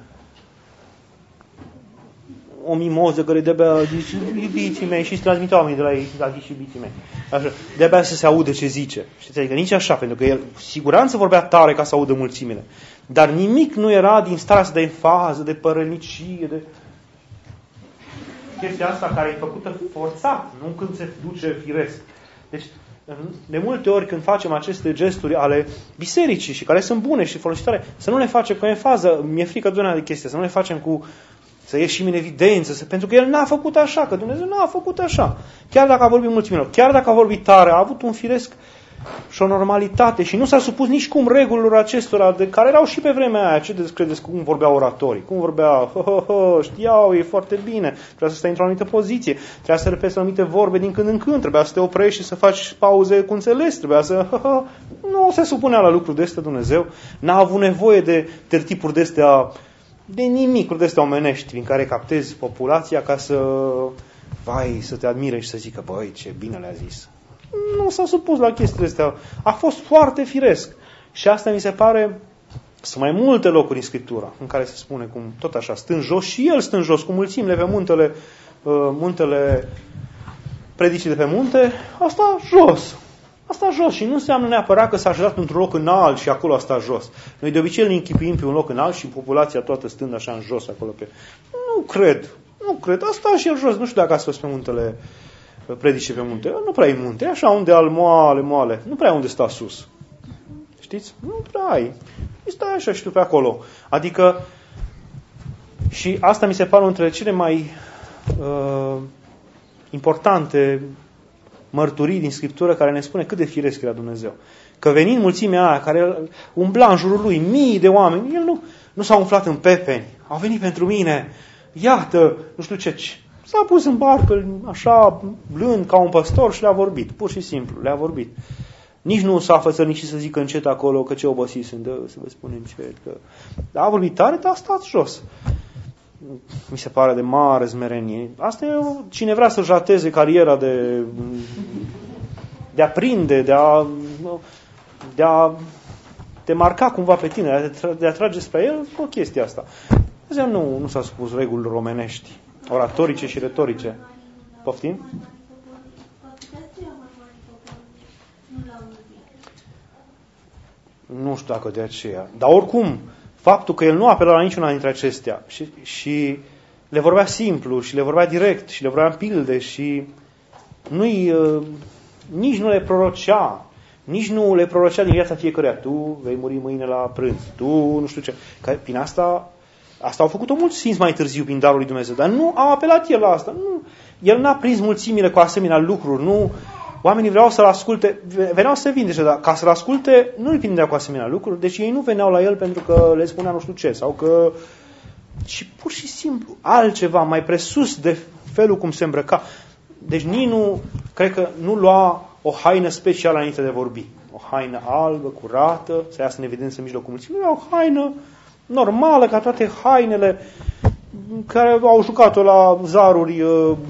o mimoză care de-abia zice, iubiții mei, și îți transmite oamenii de la ei, da, zici, iubiții mei. Așa, de-abia să se audă ce zice. Știți, adică nici așa, pentru că el, siguranță vorbea tare ca să audă mulțimile. Dar nimic nu era din starea asta de enfază, de părănicie, de... chestia asta care e făcută forțat, nu când se duce firesc. Deci, de multe ori când facem aceste gesturi ale bisericii și care sunt bune și folositoare, să nu le facem cu enfază, mi-e frică de chestia, să nu le facem cu să ieșim în evidență, pentru că El n-a făcut așa, că Dumnezeu n-a făcut așa. Chiar dacă a vorbit mulțimilor, chiar dacă a vorbit tare, a avut un firesc și o normalitate și nu s-a supus nici cum regulilor acestora, de care erau și pe vremea aia. Ce credeți cum vorbeau oratorii? Cum vorbeau? Știau, e foarte bine, trebuia să stai într-o anumită poziție, trebuia să repeți anumite vorbe din când în când, trebuia să te oprești și să faci pauze cu înțeles, trebuia să... Nu se supunea la lucruri de astea Dumnezeu, n-a avut nevoie de tertipuri de astea, de nimicuri de astea omenești, prin care captezi populația ca să te admire și să zică, băi, ce bine le-a zis. Nu s-a supus la chestiile astea. A fost foarte firesc. Și asta mi se pare, sunt mai multe locuri în Scriptura în care se spune cum, tot așa, stând jos și el stând jos, cu mulțimile pe muntele predicii de pe munte, asta jos. Asta jos și nu înseamnă neapărat că s-a așezat într-un loc înalt și acolo a stat jos. Noi de obicei ne închipuim pe un loc înalt și populația toată stând așa în jos acolo pe... Nu cred. Asta și el jos. Nu știu dacă ați fost pe muntele predice pe munte. Nu prea e munte, e așa unde al moale. Nu prea unde sta sus. știți? Nu prea ai. Stai așa și tu pe acolo. Adică, și asta mi se pare unul dintre cele mai importante mărturii din Scriptură care ne spune cât de firesc era Dumnezeu. Că venind mulțimea aia care umbla în jurul lui, mii de oameni, el nu s-a umflat în pepeni. Au venit pentru mine, iată, nu știu ce. S-a pus în barcă, așa, blând, ca un păstor și le-a vorbit. Pur și simplu, le-a vorbit. Nici nu s-a fățărnit și să zică încet acolo că ce obosit sunt, să vă spun încet. Că... A vorbit tare, dar a stat jos. Mi se pare de mare smerenie. Asta e cine vrea să jateze cariera de a prinde, de a te marca cumva pe tine, de a trage spre el, o chestie asta. Dumnezeu nu s-a spus reguli romenești, oratorice și retorice. Poftim? Nu știu dacă de aceea. Dar oricum, faptul că el nu apela la niciuna dintre acestea și le vorbea simplu și le vorbea direct și le vorbea în pilde și nici nu le prorocea. Nici nu le prorocea din viața fiecăruia. Tu vei muri mâine la prânz. Tu nu știu ce. Că prin asta au făcut-o mulți sfinți mai târziu prin darul lui Dumnezeu. Dar nu a apelat el la asta. Nu. El n-a prins mulțimile cu asemenea lucruri. Nu. Oamenii vreau să-l asculte. Veneau să vindece, dar ca să-l asculte nu îi prindea cu asemenea lucruri. Deci ei nu veneau la el pentru că le spunea nu știu ce. Sau că... Și pur și simplu altceva mai presus de felul cum se îmbrăca. Deci nici nu... Cred că nu lua o haină specială înainte de vorbi. O haină albă, curată, să iasă în evidență în mijlocul mulțimii. O haină normală, ca toate hainele care au jucat-o la zaruri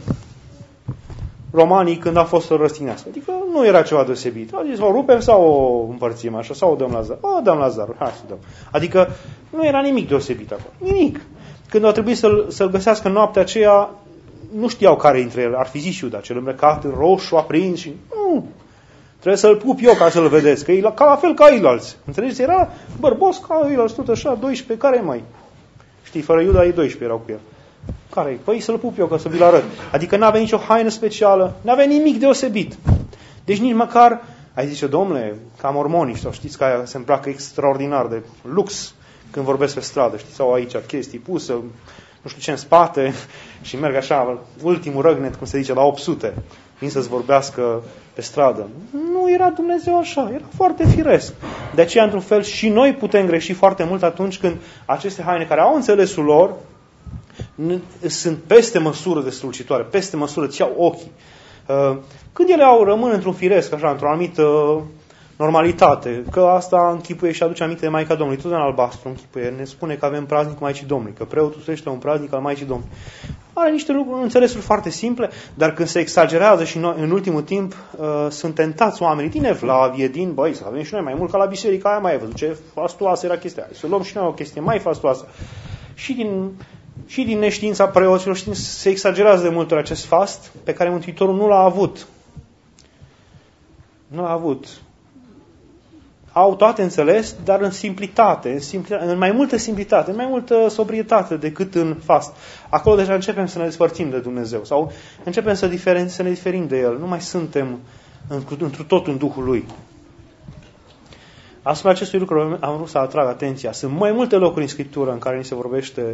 romanii când a fost să răstignească. Adică nu era ceva deosebit. A zis, o rupem sau o împărțim așa, sau o dăm la zaruri. O dăm la zaruri, hai să dăm. Adică nu era nimic deosebit acolo. Nimic. Când au trebuit să-l găsească noaptea aceea, nu știau care dintre el. Ar fi zis Iuda, cel îmbrăcat în roșu, aprins și... Nu. Trebuie să-l pup eu ca să-l vedeți, că e la fel ca eilalți. Înțelegeți? Era bărbos ca eilalți, tot așa, 12, care mai? Știi, fără Iuda ei 12 erau cu el. Care-i? Păi să-l pup eu ca să vi-l arăt. Adică n-avea nicio haină specială, n-avea nimic deosebit. Deci nici măcar, ai zice, domnule, ca mormonii, sau știți că aia se îmbracă extraordinar de lux când vorbesc pe stradă, știți, sau aici chestii pusă, nu știu ce în spate și merg așa, ultimul răgnet, cum se zice, la 800, vin să-ți vorbească pe stradă. Nu era Dumnezeu așa, era foarte firesc. De aceea, într-un fel, și noi putem greși foarte mult atunci când aceste haine care au înțelesul lor sunt peste măsură de strălucitoare, peste măsură, îți iau ochii. Când ele rămân într-un firesc, așa, într-o anumită normalitate, că asta închipuie și aduce aminte de Maica Domnului, tot în albastru închipuie, ne spune că avem praznicul Maicii Domnului, că preotul trăiește un praznic al Maicii Domnului. Are niște lucruri, înțelesuri foarte simple, dar când se exagerează și noi, în ultimul timp sunt tentați oamenii din Evlavie, băi, să avem și noi mai mult ca la biserica aia, mai e văzut ce fastoasă era chestia aia, să luăm și noi o chestie mai fastoasă. Și din neștiința preoților, se exagerează de multe ori acest fast pe care Mântuitorul nu l-a avut. Nu l-a avut. Au toate înțeles, dar în simplitate, în mai multă simplitate, în mai multă sobrietate decât în fast. Acolo deja începem să ne despărțim de Dumnezeu sau începem să ne diferim de El. Nu mai suntem întru tot în Duhul Lui. Asupra acestui lucru am vrut să atrag atenția. Sunt mai multe locuri în Scriptură în care ni se vorbește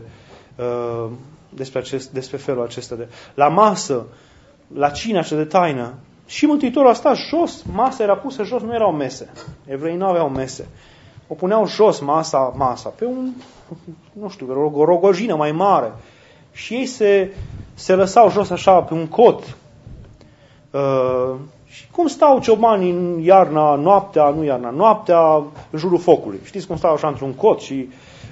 despre felul acesta. La masă, la cină așa de taină, și Mântuitorul a stat jos, masa era pusă jos, nu erau mese. Evreii nu aveau mese. O puneau jos masa pe o rogojină mai mare. Și ei se lăsau jos așa pe un cot. Și cum stau ciobanii în noaptea, în jurul focului. Știți cum stau așa într-un cot și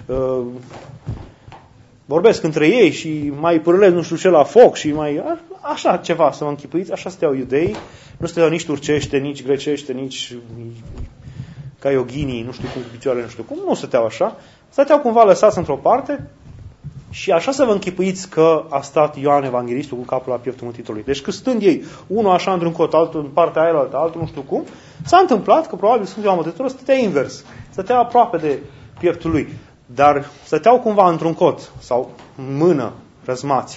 vorbesc între ei și mai pârlesc nu știu ce la foc și mai... Așa ceva, să vă închipuiți, așa stăteau iudeii. Nu stăteau nici turcește, nici grecește, nici ca yoghinii, nu știu cum, cu picioarele, nu știu cum. Nu stăteau așa. Stăteau cumva lăsați într-o parte și așa să vă închipuiți că a stat Ioan Evanghelistul cu capul la pieptul Mântuitorului. Deci când stând ei, unul așa într-un cot, altul în partea aia, altul nu știu cum, s-a întâmplat că probabil Sfântul Ioan Mântuitorul stătea invers. Stătea aproape de pieptul lui. Dar stăteau cumva într-un cot sau în mână răzmați. Și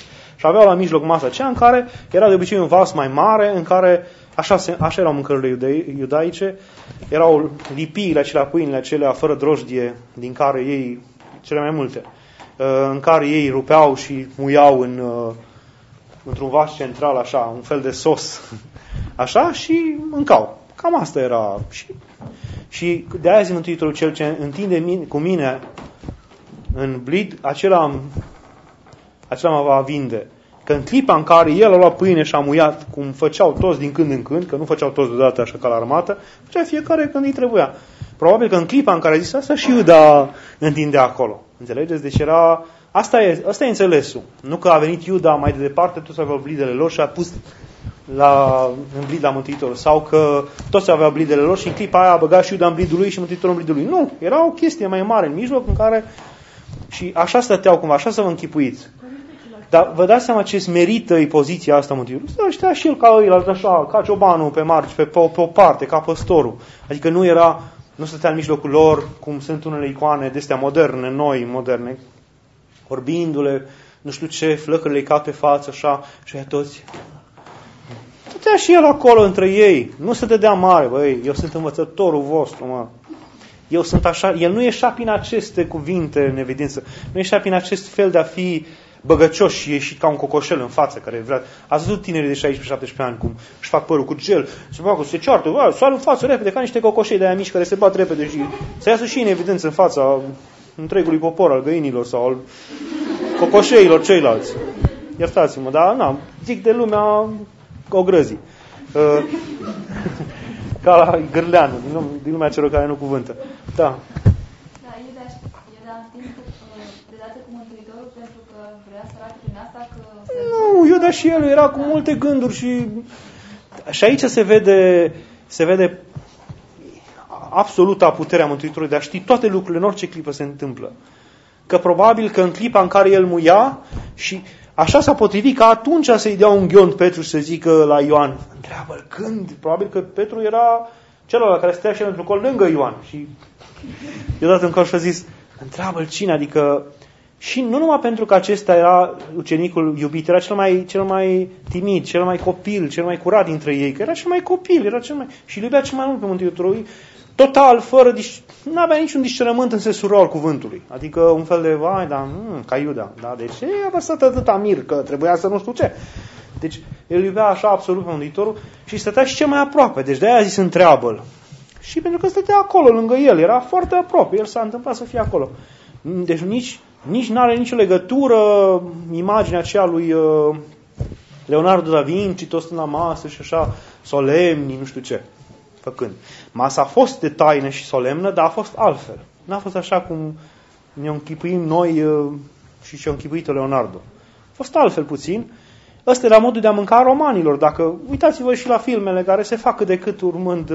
Și aveau la mijloc masa aceea în care era de obicei un vas mai mare, în care, așa erau mâncărurile iudaice, erau lipiile acelea, pâinile acelea fără drojdie, din care ei, cele mai multe, în care ei rupeau și muiau într-un vas central, așa, un fel de sos, așa, și mâncau. Cam asta era. Și de aia zi Mântuitorul, cel ce întinde cu mine în blid, acela mă va vinde. Că în clipa în care el a luat pâine și a muiat, cum făceau toți din când în când, că nu făceau toți deodată așa ca la armată, făcea fiecare când îi trebuia. Probabil că în clipa în care a zis asta și Iuda întindea acolo. Înțelegeți? Deci era... Asta e înțelesul. Nu că a venit Iuda mai de departe, toți aveau blidele lor și a pus în blid la Mântuitorul. Sau că toți aveau blidele lor și în clipa aia a băgat și Iuda în blidul lui și Mântuitorul în blidul lui. Nu, era o chestie mai mare în mijloc în care... Și așa stăteau cumva, așa să vă închipuiți. Dar vă dați seama ce merită poziția asta Mântuitorului? Stătea și el ca ăilalți, așa, ca ciobanul pe margi, pe o parte, ca păstorul. Adică nu stătea în mijlocul lor, cum sunt unele icoane de-astea moderne, noi, moderne, orbindu-le, nu știu ce, flăcările îi cad pe față, așa, și aia toți. Stătea și el acolo între ei. Nu se dădea mare, băi, eu sunt învățătorul vostru, mă. Eu sunt așa, el nu ieșea prin aceste cuvinte în evidență, nu ieșea prin acest fel de a fi băgăcioși și ieșit ca un cocoșel în față, care vrea. Ați văzut tinerii de 16-17 ani cum își fac părul cu gel, se ceartă, sar în față repede, ca niște cocoșei de aia mici care se bat repede și să iasă și în evidență în fața întregului popor, al găinilor sau al cocoșeilor ceilalți. Iertați-mă, dar zic de lumea ogrăzii. Ca la Gârleanu, din lumea celor care nu cuvântă. Da. Da, Iuda întinde de dată cu Mântuitorul pentru că vrea să arate prin asta că... Nu, Iuda și el era cu multe gânduri și aici se vede absoluta puterea Mântuitorului de a ști toate lucrurile în orice clipă se întâmplă. Că probabil că în clipa în care el muia și așa s-a potrivit că atunci să-i dea un ghiont Petru și să zică la Ioan, întreabă-l când? Probabil că Petru era celălalt care stătea și el într-un col lângă Ioan. Și i-a dat în col și a zis, întreabă-l cine? Adică, și nu numai pentru că acesta era ucenicul iubit, era cel mai timid, cel mai copil, cel mai curat dintre ei, că era cel mai copil, și îl iubea cel mai mult pe Mântuitorul, total, nu avea niciun discernământ în sensul rău al cuvântului. Adică un fel de, ca Iuda. Da? Deci a vărsat atâta mir că trebuia să nu știu ce. Deci el iubea așa absolut pe Mântuitorul și stătea și cel mai aproape. Deci de-aia a zis întreabă-l. Și pentru că stătea acolo lângă el, era foarte aproape. El s-a întâmplat să fie acolo. Deci nici n-are nicio legătură imaginea aceea lui Leonardo da Vinci, tot stând la masă și așa solemni, nu știu ce. Făcând. Masa a fost de taină și solemnă, dar a fost altfel. N-a fost așa cum ne-o închipuim noi și ce-o închipuit Leonardo. A fost altfel puțin. Ăsta era modul de a mânca romanilor. Dacă uitați-vă și la filmele care se fac cât de cât urmând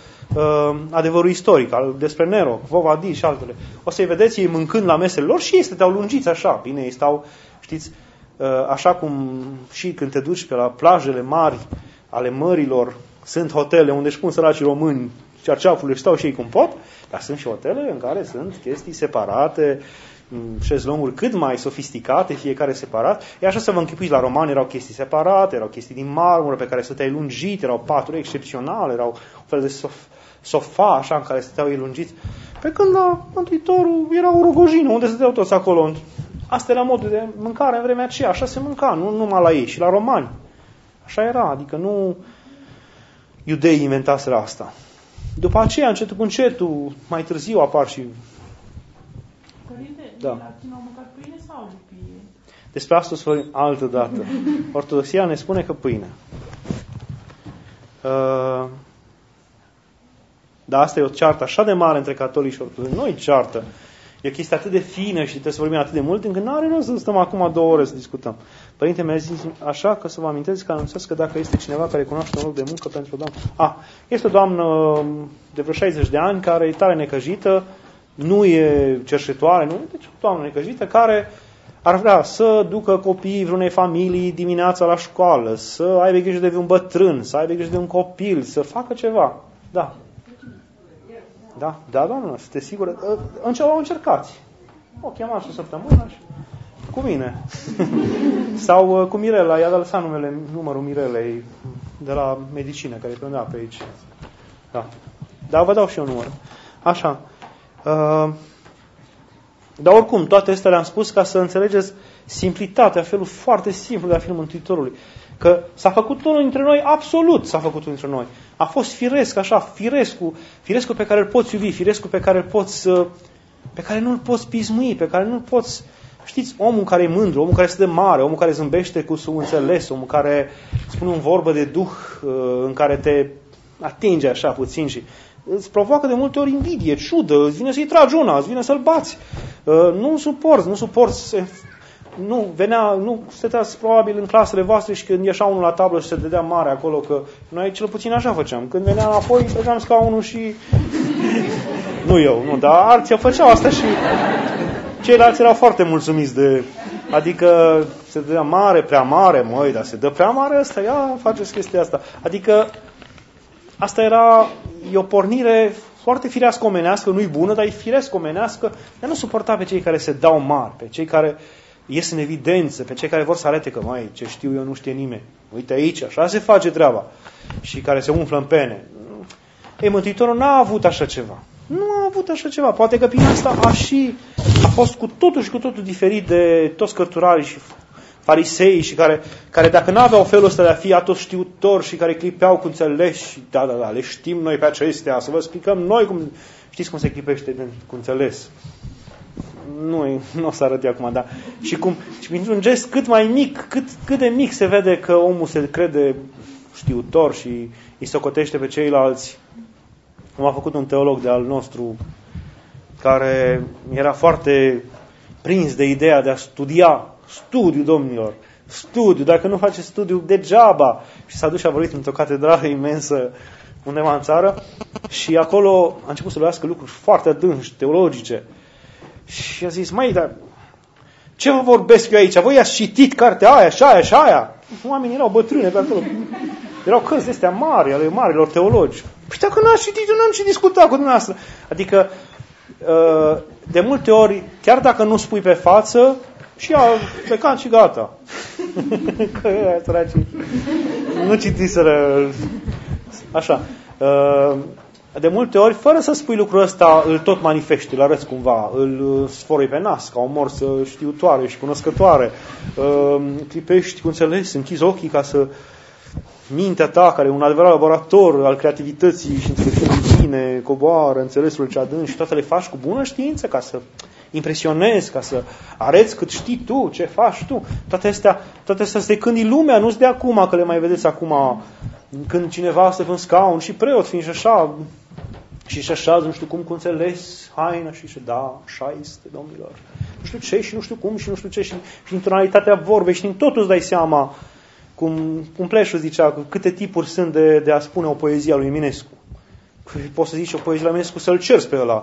adevărul istoric despre Nero, Vovadi și altele. O să-i vedeți ei mâncând la mesele lor și ei stăteau lungiți așa. Bine, ei stau, știți, așa cum și când te duci pe la plajele mari ale mărilor, sunt hotele unde își pun săracii români cearceafurile și stau și ei cum pot, dar sunt și hotele în care sunt chestii separate, șezlonguri cât mai sofisticate, fiecare separat. E așa să vă închipuiți, la romani erau chestii separate, erau chestii din marmură pe care stăteai lungit, erau paturi excepționale, erau un fel de sofa așa în care stăteau ei lungiți. Pe când la Mântuitorul era o rogojină unde stăteau toți acolo. Asta era modul de mâncare în vremea aceea, așa se mânca, nu numai la ei, și la romani. Așa era, adică nu iudeii inventaseră asta. După aceea, încetul cu încetul, mai târziu apar și... Părinte, da. la tine au mâncat pâine sau lipie? Despre asta o să vorbim altă dată. Ortodoxia ne spune că pâine. Dar asta e o ceartă așa de mare între catolici și ortodoxi. Nu e ceartă. E o chestie atât de fină și trebuie să vorbim atât de mult, încât nu are rost să stăm acum 2 ore să discutăm. Părinte mi-a zis așa că să vă amintesc că anunțați că dacă este cineva care cunoaște un loc de muncă pentru o doamnă... Este o doamnă de vreo 60 de ani care e tare necăjită, nu e cerșetoare, deci o doamnă necăjită care ar vrea să ducă copiii vreunei familii dimineața la școală, să aibă grijă de un bătrân, să aibă grijă de un copil, să facă ceva. Da. Da, doamnă, sunteți sigură? O încercați. O chemați o săptămână și cu mine. Sau cu Mirela, i-a lăsat numărul Mirelei de la medicină, care îi prindea pe aici. Da. Dar vă dau și eu numărul. Așa. Dar oricum, toate astea le-am spus ca să înțelegeți simplitatea, felul foarte simplu de a fi Mântuitorului. Că s-a făcut unul dintre noi, absolut s-a făcut unul dintre noi. A fost firesc, așa, firescul pe care îl poți iubi, firescul pe care pe care nu-l poți pismui, pe care nu-l poți... Știți, omul care e mândru, omul care se dă mare, omul care zâmbește cu înțeles, omul care spune un vorbă de duh în care te atinge așa puțin și îți provoacă de multe ori invidie, ciudă, îți vine să-i tragi una, îți vine să-l bați. Nu suporți. Nu stăteați probabil în clasele voastre și când ieșea unul la tablă și se dădea mare acolo, că noi cel puțin așa făceam. Când venea înapoi, trăgeam scaunul și... Nu eu, dar alții făceau asta și ceilalți erau foarte mulțumiți de... Adică se dădea mare, prea mare, măi, dar se dă prea mare ăsta, ia, faceți chestia asta. Adică asta e o pornire foarte firească omenească, nu-i bună, dar e firească omenească, dar nu suporta pe cei care se dau mari, pe cei care ies în evidență, pe cei care vor să arate că, măi, ce știu eu nu știe nimeni. Uite aici, așa se face treaba. Și care se umflă în pene. Ei, Mântuitorul n-a avut așa ceva. Nu a avut așa ceva. Poate că prin asta a fost cu totul și cu totul diferit de toți cărturarii și farisei și care dacă n-aveau felul ăsta de a fi atotștiutori și care clipeau cu înțeles și da, le știm noi pe acestea, să vă explicăm noi cum... Știți cum se clipește cu înțeles? Nu o să arăt eu acum, dar... Și printr-un gest cât mai mic, cât de mic se vede că omul se crede știutor și îi socotește pe ceilalți. Cum a făcut un teolog de al nostru care era foarte prins de ideea de a studiu, domnilor, studiu, dacă nu face studiu degeaba. Și s-a dus și a vorbit într-o catedrală imensă undeva în țară și acolo a început să vorbească lucruri foarte adânci, teologice. Și a zis, măi, dar ce vă vorbesc eu aici? Voi ați citit cartea aia și aia și aia? Oamenii erau bătrâne pe acolo. Erau cărți astea mari, ale marilor teologi. Păi dacă n-ați citit, eu n-am și discutat cu dumneavoastră. Adică, de multe ori, chiar dacă nu spui pe față, și a plecat și gata. Că ăia săracii nu citiseră. Așa. De multe ori, fără să spui lucrul ăsta, îl tot manifesti, îl arăți cumva, îl sforui pe nas, ca o morsă știutoare și cunoscătoare. Clipești cu înțeles, închizi ochii ca să mintea ta, care e un adevărat laborator al creativității și înțelepciunii divine, coboară înțelesul ce adânc și toate le faci cu bună știință ca să impresionezi, ca să arăți cât știi tu, ce faci tu. Toate astea de când e lumea, nu-s de acum, că le mai vedeți acum când cineva stă pe un scaun și preot fiind și așa, și așează, nu știu cum, cu înțeles, haina și da, așa este, domnilor. Nu știu ce și nu știu cum și nu știu ce și din tonalitatea vorbei și din totul îți dai seama, cum Pleșu zicea, câte tipuri sunt de a spune o poezie a lui Eminescu. Poți să zici o poezie la Eminescu să-l cerți pe ăla.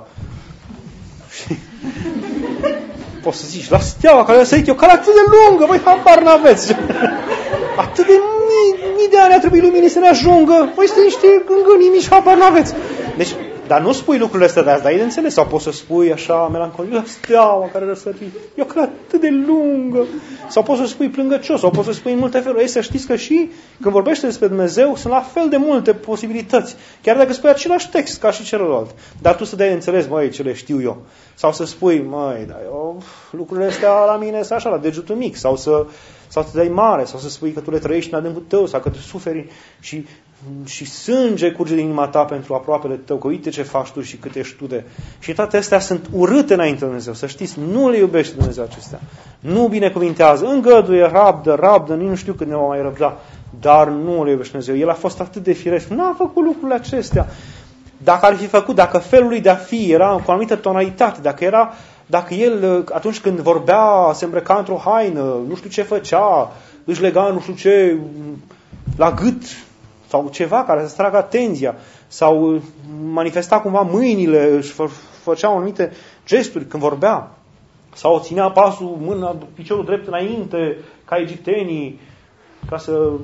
Poți să zici, la Steaua care a sărit eu, care atât de lungă, voi habar n-aveți. Atât de mii de ani a trebuit luminii să ne ajungă, voi sunteți niște gângânii mici, habar n-aveți. Deci, dar nu spui lucrurile astea de azi, dar e de înțeles. Sau poți să spui așa, melancolie, la Steaua care răsărit, eu cred atât de lungă. Sau poți să spui plângăcios, sau poți să spui în multe feluri. Ei, să știți că și când vorbește despre Dumnezeu, sunt la fel de multe posibilități. Chiar dacă spui același text ca și celălalt. Dar tu să dai înțeles, măi, ce le știu eu. Sau să spui, măi, dar eu, lucrurile astea la mine sunt așa, la degetul mic. Sau te dai mare, sau să spui că tu le trăiești în adâncul tău, sau că tu suferi și sânge curge din inima ta pentru aproapele tău, că uite ce faci tu și cât ești tu de... Și toate astea sunt urâte înainte de Dumnezeu. Să știți, nu le iubește Dumnezeu acestea. Nu binecuvintează, îngăduie, rabdă, nici nu știu cât ne va mai răbda, dar nu le iubește Dumnezeu. El a fost atât de firesc, n-a făcut lucrurile acestea. Dacă ar fi făcut, dacă felul lui de a fi era cu o anumită tonalitate, dacă el, atunci când vorbea, se îmbrăca într-o haină, nu știu ce făcea, își lega nu știu ce la gât, sau ceva care să tragă atenția, sau manifesta cumva mâinile, își făcea anumite gesturi când vorbea, sau ținea pasul, mâna, piciorul drept înainte, ca egiptenii, ca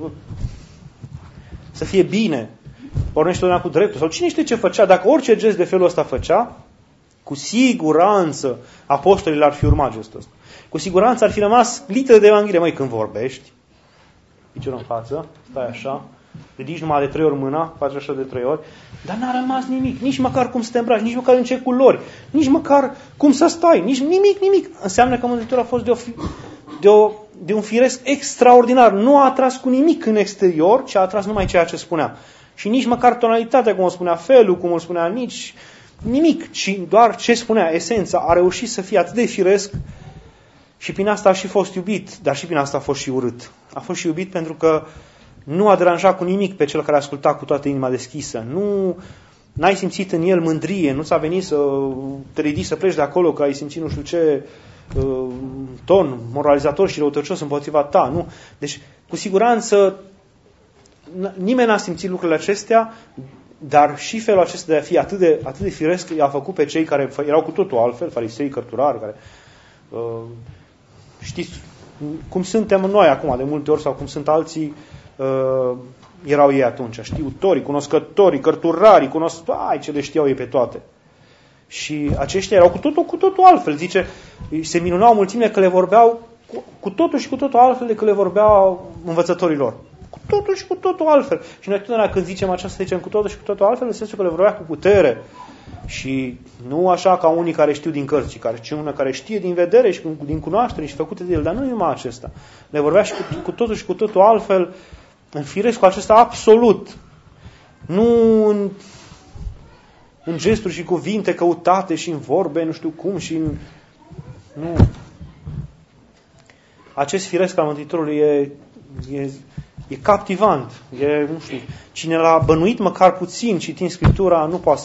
să fie bine, pornește lumea cu dreptul, sau cine știe ce făcea, dacă orice gest de felul ăsta făcea, cu siguranță apostolii l-ar fi urmat gestul ăsta. cu siguranță ar fi rămas litere de Evanghelie. Măi, când vorbești, piciorul în față, stai așa, ridici numai de 3 ori mâna, faci așa de 3 ori, dar n-a rămas nimic, nici măcar cum să te îmbraci, nici măcar în ce culori, nici măcar cum să stai, nici nimic. Înseamnă că Mântuitorul a fost de un firesc extraordinar. Nu a atras cu nimic în exterior, ci a atras numai ceea ce spunea. Și nici măcar tonalitatea, cum o spunea, felul, cum o spunea, nici nimic, ci doar ce spunea, esența. A reușit să fie atât de firesc și prin asta a și fost iubit, dar și prin asta a fost și urât. A fost și iubit pentru că nu a deranjat cu nimic pe cel care asculta cu toată inima deschisă. N-ai simțit în el mândrie, nu ți-a venit să te ridici să pleci de acolo, că ai simțit nu știu ce ton moralizator și răutăcios împotriva ta. Nu. Deci, cu siguranță, nimeni n-a simțit lucrurile acestea, dar și felul acesta de a fi atât de firesc i-a făcut pe cei care erau cu totul altfel, farisei, cărturari, care știți cum suntem noi acum de multe ori sau cum sunt alții, erau ei atunci, știutorii, cunoscătorii, cărturarii, ce le știau ei pe toate. Și aceștia erau cu totul altfel. Zice, se minunau mulțimile că le vorbeau cu totul și cu totul altfel decât le vorbeau învățătorii lor. Cu totul și cu totul altfel. Și noi totdeauna când zicem aceasta, zicem cu totul și cu totul altfel, în sensul că le vorbea cu putere. Și nu așa ca unii care știu din cărți, ci unul care știe din vedere și din cunoaștere și făcute de el. Dar nu numai acesta. Le vorbea și cu totul și cu totul altfel, în firescul acesta absolut. Nu în gesturi și cuvinte căutate și în vorbe, nu știu cum, și în... Nu. Acest firesc al Mântuitorului e captivant. Nu știu, cine l-a bănuit măcar puțin citind Scriptura nu poate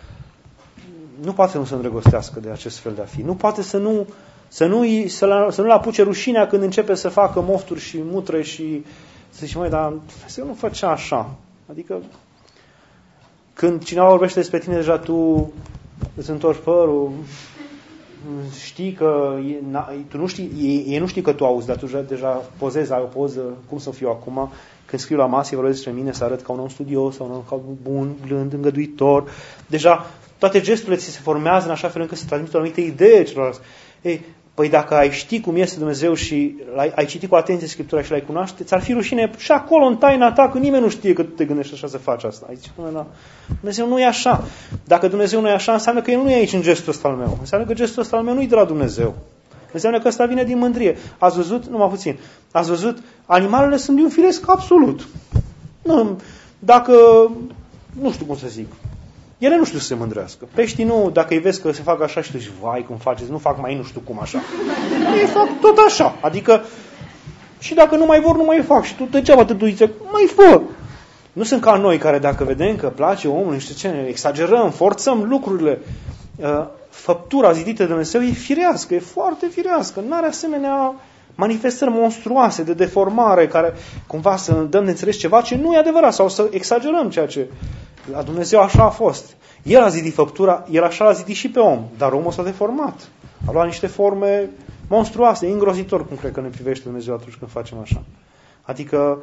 să nu se îndrăgostească de acest fel de a fi. Nu poate să nu-l apuce rușinea când începe să facă mofturi și mutre și să zice, măi, dar Dumnezeu nu făcea așa. Adică când cineva vorbește despre tine, deja tu îți întorci părul, știi că tu nu știi, ei nu știi că tu auzi, dar tu deja pozezi, ai o poză, cum să fiu acum, când scriu la masă, vorbesc despre mine, să arăt ca un om studios, sau un om ca bun, blând, îngăduitor. Deja toate gesturile ți se formează în așa fel încât să transmită o anumită idee celorlalți. Păi dacă ai ști cum este Dumnezeu și ai citit cu atenție Scriptura și l-ai cunoaște, ți-ar fi rușine și acolo în taina ta, că nimeni nu știe că tu te gândești așa să faci asta. Aici, Dumnezeu nu e așa. Dacă Dumnezeu nu e așa, înseamnă că El nu e aici în gestul ăsta al meu. Înseamnă că gestul ăsta al meu nu e de la Dumnezeu. Înseamnă că ăsta vine din mândrie. Ați văzut? Numai puțin. Ați văzut? Animalele sunt de un firesc absolut. Dacă, nu știu cum să zic, ele nu știu să se mândrească. Peștii nu, dacă îi vezi că se fac așa și tu zici, vai cum faceți, nu fac mai nu știu cum așa. Ei fac tot așa. Adică, și dacă nu mai vor, nu mai fac. Și tu degeaba te duci, mai fă. Nu sunt ca noi care dacă vedem că place omului, știu ce, exagerăm, forțăm lucrurile. Făptura zidită de Dumnezeu e firească, e foarte firească. Nu are asemenea manifestări monstruoase de deformare care cumva să dăm de înțeles ceva ce nu e adevărat sau să exagerăm ceea ce la Dumnezeu așa a fost. El a zidit făptura, El așa l-a zidit și pe om, dar omul s-a deformat. A luat niște forme monstruoase, îngrozitor cum cred că ne privește Dumnezeu atunci când facem așa. Adică,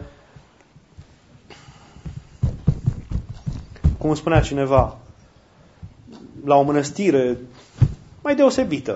cum spunea cineva, la o mănăstire mai deosebită,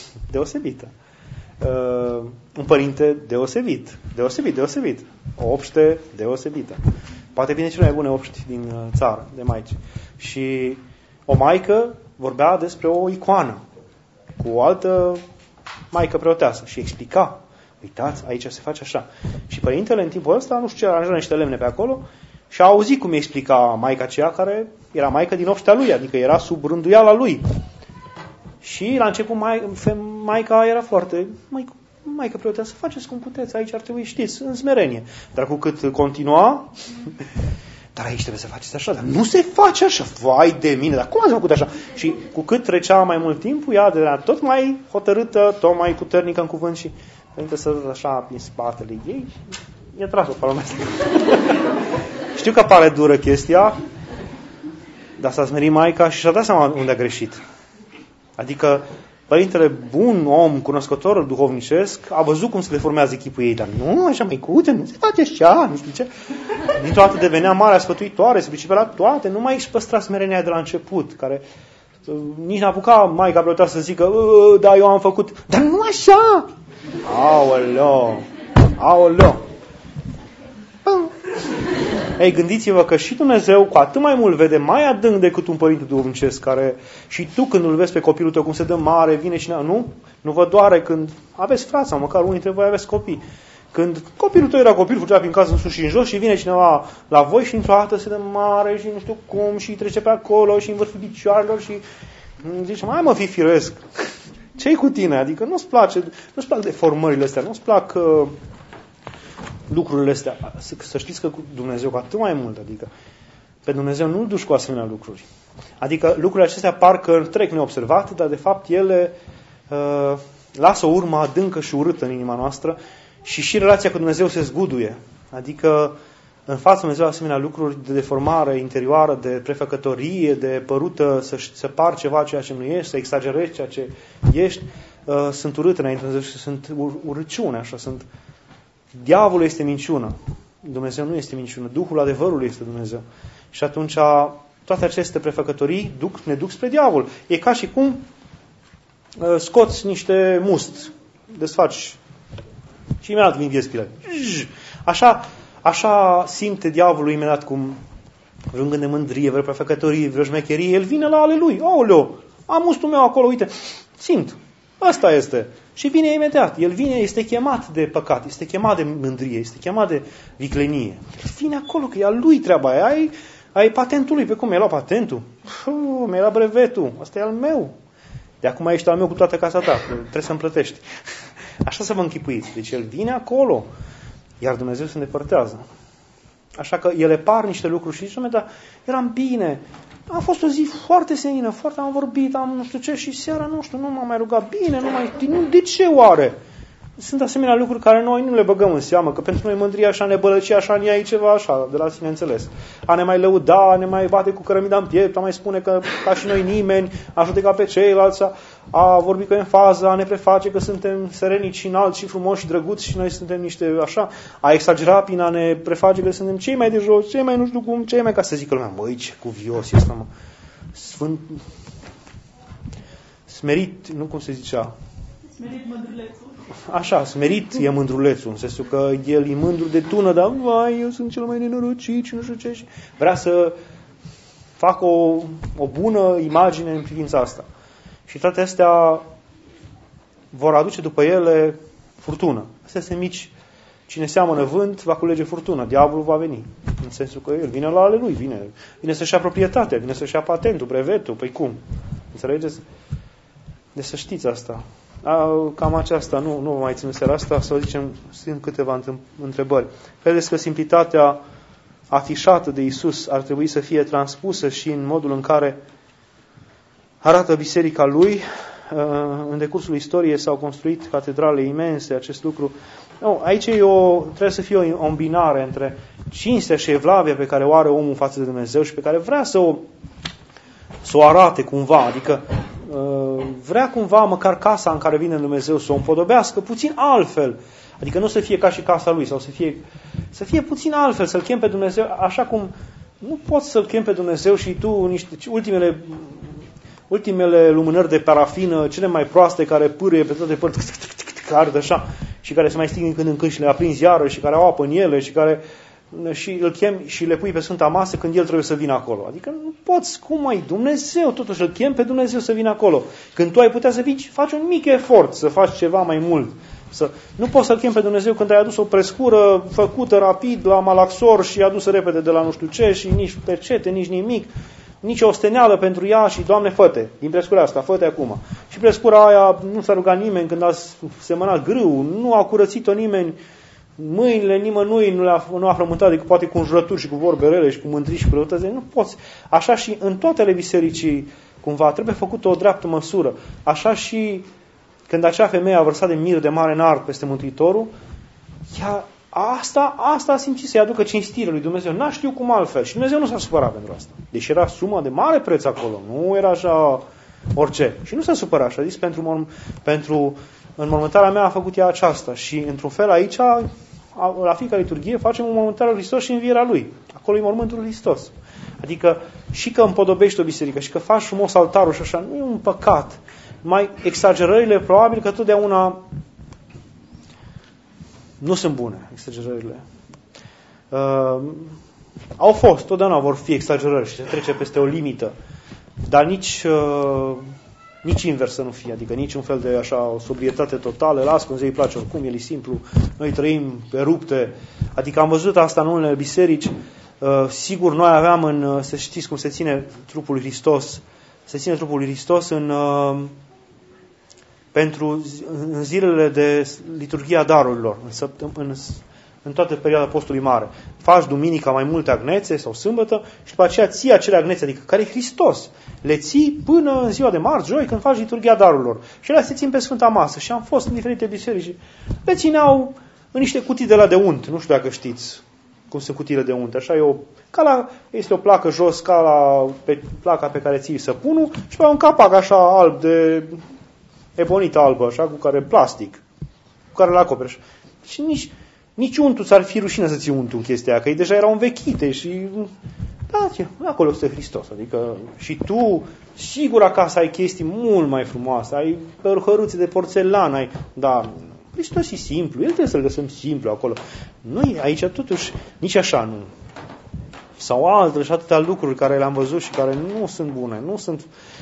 un părinte deosebit, o obște deosebită. Poate bine cele mai bune obști din țară, de maici. Și o maică vorbea despre o icoană cu o altă maică preoteasă și explica, uitați, aici se face așa. Și părintele în timpul ăsta, nu știu ce, aranja niște lemne pe acolo și a auzit cum explica maica aceea care era maică din obștea lui, adică era sub rânduiala lui. Și la început maica era foarte, maică preoteasă, faceți cum puteți, aici ar trebui, știți, în smerenie. Dar cu cât continua, dar aici trebuie să faceți așa, dar nu se face așa, vai de mine, dar cum ați făcut așa? Și cu cât trecea mai mult timp, ea era tot mai hotărâtă, tot mai puternică în cuvânt și înainte să așa prin spatele ei, i-a tras-o palomestă. Știu că pare dură chestia, dar s-a smerit maica și și-a dat seama unde a greșit. Adică părintele bun, om, cunoscător, duhovnicesc, a văzut cum se deformează chipul ei, dar nu, așa măicuță, nu se face așa, nu știu ce. Dintr-o dată devenea marea sfătuitoare, se pricepea la toate, nu mai își păstra smerenia de la început, care nici n-a apucat maica preoteasă să zică, da, eu am făcut, dar nu așa, Aoleo! Aoleo! Ei, gândiți-vă că și Dumnezeu cu atât mai mult vede mai adânc decât un părinte duhovnicesc care și tu când îl vezi pe copilul tău cum se dă mare, vine cineva, nu vă doare când aveți frați sau măcar unii dintre voi aveți copii. Când copilul tău era copil, fugea prin casă în sus și în jos și vine cineva la voi și într-o dată se dă mare și nu știu cum și trece pe acolo și în vârful picioarelor și zice, mai mă fi firesc. Ce-i cu tine? Adică nu-ți plac deformările astea, nu-ți plac lucrurile astea. Să știți că Dumnezeu cu atât mai mult, adică pe Dumnezeu nu-L duci cu asemenea lucruri. Adică lucrurile acestea parcă trec neobservate, dar de fapt ele lasă o urmă adâncă și urâtă în inima noastră și relația cu Dumnezeu se zguduie. Adică în fața Dumnezeu asemenea lucruri de deformare interioară, de prefăcătorie, de părută să pari ceva ceea ce nu ești, să exagerezi ceea ce ești, sunt urâte înainte Dumnezeu și sunt urăciune, așa sunt. Diavolul este minciună. Dumnezeu nu este minciună. Duhul adevărului este Dumnezeu. Și atunci toate aceste prefăcătorii ne duc spre diavol. E ca și cum scoți niște must, desfaci și imediat vin viespile. Așa simte diavolul imediat cum vreun gând de mândrie, vreo prefăcătorie, vreo șmecherie, el vine la ale lui. Aoleu, am mustul meu acolo, uite, simt. Asta este. Și vine imediat. El vine, este chemat de păcat, este chemat de mândrie, este chemat de viclenie. Vine acolo, că e a lui treaba aia. Ai patentul lui. Pe cum? Mi-ai luat patentul? Mi-ai luat brevetul. Asta e al meu. De acum ești al meu cu toată casa ta. Trebuie să-mi plătești. Așa să vă închipuiți. Deci el vine acolo. Iar Dumnezeu se îndepărtează. Așa că ele par niște lucruri și zice, dar eram bine. A fost o zi foarte senină, am vorbit, nu știu ce, și seara, nu m-am mai rugat bine, de ce oare? Sunt asemenea lucruri care noi nu le băgăm în seamă, că pentru noi mândria așa ne bălăcie, așa ne ia e ceva așa, de la sine înțeles. A ne mai lăuda, a ne mai bate cu cărămida în piept, a mai spune că ca și noi nimeni, a judeca pe ceilalți, a vorbi cu enfază, a ne preface că suntem serenici și înalți și frumoși și drăguți și noi suntem niște așa, a exagera prin a ne preface că suntem cei mai de jos, cei mai nu știu cum, cei mai, ca să zică lumea, măi, ce cuvios este, mă, sfânt, smerit, nu cum se zicea, smerit mândrulețul. Așa, smerit e mândrulețul, în sensul că el e mândru de tună, dar vai, eu sunt cel mai nenorocit și nu știu ce. Și vrea să facă o bună imagine în privința asta. Și toate astea vor aduce după ele furtună. Astea sunt mici. Cine seamănă vânt, va culege furtună. Diavolul va veni. În sensul că el vine la ale lui, vine să-și ia proprietatea, vine să-și ia patentul, brevetul. Păi cum? Înțelegeți? Deci să știți asta. Cam aceasta, nu vă mai țin seara asta, să zicem, sunt câteva întrebări. Credeți că simplitatea afișată de Iisus ar trebui să fie transpusă și în modul în care arată biserica lui? În decursul istoriei s-au construit catedrale imense, acest lucru. Aici trebuie să fie o îmbinare între cinstea și evlavia pe care o are omul față de Dumnezeu și pe care vrea să o arate cumva, adică vrea cumva măcar casa în care vine Dumnezeu să o împodobească puțin altfel. Adică nu să fie ca și casa lui, sau să fie puțin altfel, să-L chem pe Dumnezeu, așa cum nu poți să-L chem pe Dumnezeu și tu ultimele lumânări de parafină, cele mai proaste, care pârâie pe toate părți, care ard așa, și care se mai sting din când în când și le aprinzi iară și care au apă în ele și îl chem și le pui pe Sfânta Masă când el trebuie să vină acolo. Adică nu poți, cum ai Dumnezeu, totuși îl chem pe Dumnezeu să vină acolo. Când tu ai putea să vii, faci un mic efort să faci ceva mai mult. Nu poți să-l chem pe Dumnezeu când ai adus o prescură făcută rapid la malaxor și adusă repede de la nu știu ce și nici percete, nici nimic, nici o steneală pentru ea și, Doamne, fă-te din prescura asta, fă-te acum. Și prescura aia nu s-a rugat nimeni când a semănat grâu, nu a curățit-o nimeni, mâinile nimănui nu a frământat decât poate cu înjurături și cu vorbe rele și cu mândrii și cu răutăți. Nu poți. Așa și în toate ale bisericii, cumva, trebuie făcută o dreaptă măsură. Așa și când acea femeie a vărsat de mir de mare nard peste Mântuitorul, asta a simțit să-i aducă cinstire lui Dumnezeu. N-a știu cum altfel. Și Dumnezeu nu s-a supărat pentru asta. Deși era sumă de mare preț acolo. Nu era așa orice. Și nu s-a supărat. Și a zis, pentru înmormântarea mea a făcut ea aceasta. Și într-un fel aici, la fiecare liturghie, facem un mormântare lui Hristos și învierea lui. Acolo e mormântul lui Hristos. Adică și că împodobești o biserică și că faci frumos altarul și așa, nu e un păcat. Mai exagerările, probabil că totdeauna Nu sunt bune exagerările. Au fost, totdeauna vor fi exagerări și se trece peste o limită, dar nici invers să nu fie, adică nici un fel de așa o sobrietate totală, las cum îi place oricum, el e simplu, noi trăim pe rupte, adică am văzut asta în unele biserici, sigur noi aveam să știți cum se ține trupul lui Hristos, se ține trupul lui Hristos în zilele de liturghia darurilor, în toată perioada postului mare. Faci duminica mai multe agnețe sau sâmbătă și după aceea ții acele agnețe, adică care e Hristos. Le ții până în ziua de marți, joi, când faci liturghia darurilor. Și ele se țin pe Sfânta Masă. Și am fost în diferite biserici. Le țineau în niște cutii de la de unt. Nu știu dacă știți cum sunt cutiile de unt. Așa este o placă jos ca pe placa pe care ții săpunul și pe un capac așa alb de ebonită albă, așa, cu care plastic, cu care îl acoperi. Și nici untul ți-ar fi rușine să ții untul în chestia aia, că ei deja erau învechite și... Da, acolo este Hristos. Adică și tu, sigur acasă ai chestii mult mai frumoase, ai hăruțe de porțelană, dar Hristos e simplu, El trebuie să-L găsim simplu acolo. Noi aici totuși nici așa nu. Sau altele și atâtea lucruri care le-am văzut și care nu sunt bune, nu sunt...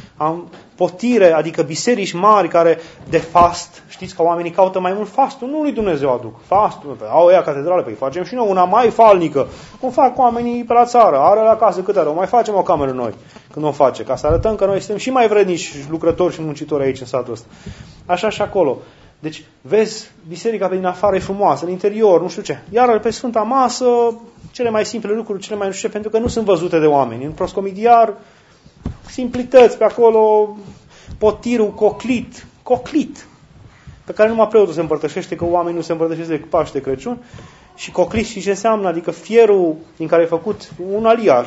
potire, adică biserici mari care de fast, știți că oamenii caută mai mult fastul, nu lui Dumnezeu aduc. Fastul, au ea catedrale, păi facem și noi una mai falnică. Cum fac oamenii pe la țară, are la casă cât are, o mai facem o cameră noi, când o face, ca să arătăm că noi suntem și mai vrednici lucrători și muncitori aici în satul ăsta. Așa și acolo. Deci, vezi, biserica pe din afară e frumoasă, în interior, nu știu ce. Iar pe Sfânta Masă, cele mai simple lucruri, cele mai nu știu ce, pentru că nu sunt văzute de oameni. În proscomidiar, simplități pe acolo, potirul coclit, pe care numai preotul se împărtășește, că oamenii nu se împărtășesc de Paște, Crăciun, și coclit și ce înseamnă, adică fierul din care e făcut un aliaj,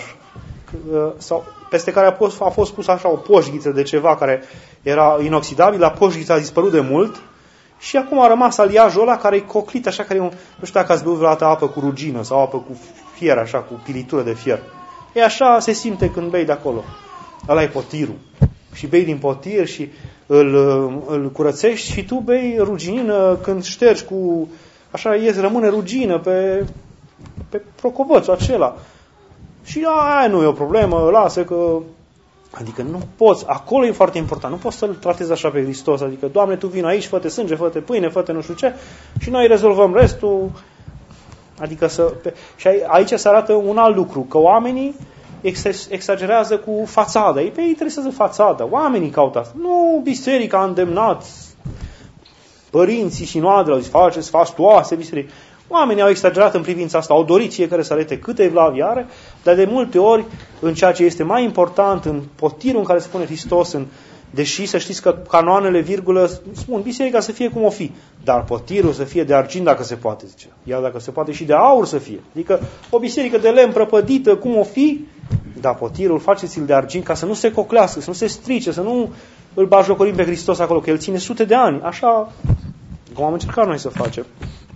sau peste care a fost pus așa o poșghiță de ceva care era inoxidabil, la poșghiță a dispărut de mult și acum a rămas aliajul ăla care e coclit, așa, care e nu știu dacă ați băut vreodată apă cu rugină sau apă cu fier, așa, cu pilitură de fier. E așa se simte când bei de acolo. Ăla e potirul. Și bei din potir și îl curățești și tu bei rugină când ștergi cu... Așa rămâne rugină pe procovățul acela. Și aia nu e o problemă, lasă că... Adică nu poți, acolo e foarte important, nu poți să-L tratezi așa pe Hristos. Adică, Doamne, Tu vino aici, fă-te sânge, fă-te pâine, fă-te nu știu ce și noi rezolvăm restul. Adică și aici se arată un alt lucru, că oamenii exagerează cu fațada. Pe ei interesează fațada. Oamenii caută asta. Nu biserica a îndemnat părinții și noadră, faceți fastoase biserici. Oamenii au exagerat în privința asta, au dorit fiecare să arate câte evlavii are, dar de multe ori, în ceea ce este mai important, în potirul în care se pune Hristos, deși să știți că canoanele, virgulă, spun, biserica să fie cum o fi, dar potirul să fie de argint dacă se poate, zice. Iar dacă se poate și de aur să fie. Adică o biserică de lemn prăpădită, cum o fi, dar potirul faceți-l de argint ca să nu se coclească, să nu se strice, să nu îl bajocorim pe Hristos acolo, că El ține sute de ani. Așa cum am încercat noi să facem.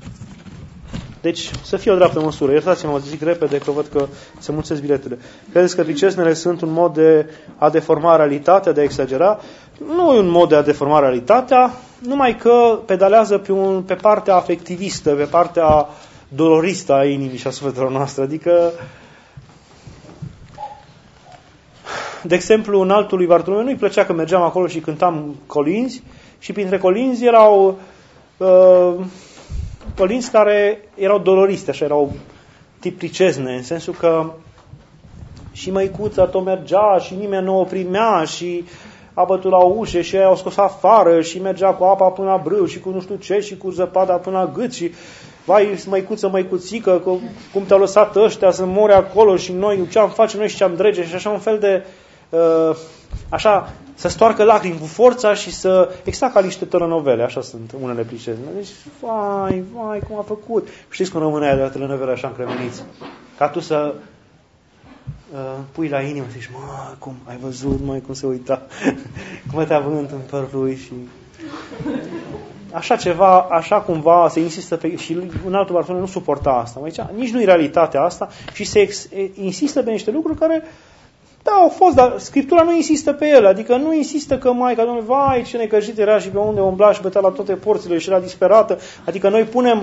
Deci, să fie o dreaptă măsură. Iertați-mă, mă zic repede, că văd că se mulțesc biletele. Credeți că pricesnele sunt un mod de a deforma realitatea, de a exagera? Nu e un mod de a deforma realitatea, numai că pedalează pe partea afectivistă, pe partea doloristă a inimii și a sufletelor noastre. Adică, de exemplu, în altul lui Bartolomeu nu-i plăcea că mergeam acolo și cântam colinzi și printre colinzi erau... colinzi care erau doloriste, așa, erau tip pricezne, în sensul că și măicuța tot mergea și nimeni nu o primea și a bătut la ușe și aia o scos afară și mergea cu apa până la brâu și cu nu știu ce și cu zăpada până la gât și vai, măicuțică, cum te-au lăsat ăștia să mori acolo și noi ce am face noi și ce am drege și așa un fel de așa, să stoarcă lacrimi cu forța și să... Exact ca niște telenovele, așa sunt unele pricezne. Deci, vai, cum a făcut. Știți cum rămâne aia de la telenovele așa încremeniți? Ca tu să pui la inimă și zici, cum ai văzut, cum se uita, cum te-a vânt în părul lui și... Așa ceva, așa cumva se insistă pe... Și un altul Bartolomeu nu suporta asta. Mă zicea, nici nu e realitatea asta și se insistă pe niște lucruri care... Da, au fost, dar Scriptura nu insistă pe ele, adică nu insistă că Maica Domnului, vai, ce necăjit era și pe unde umbla și bătea la toate porțile și era disperată, adică noi punem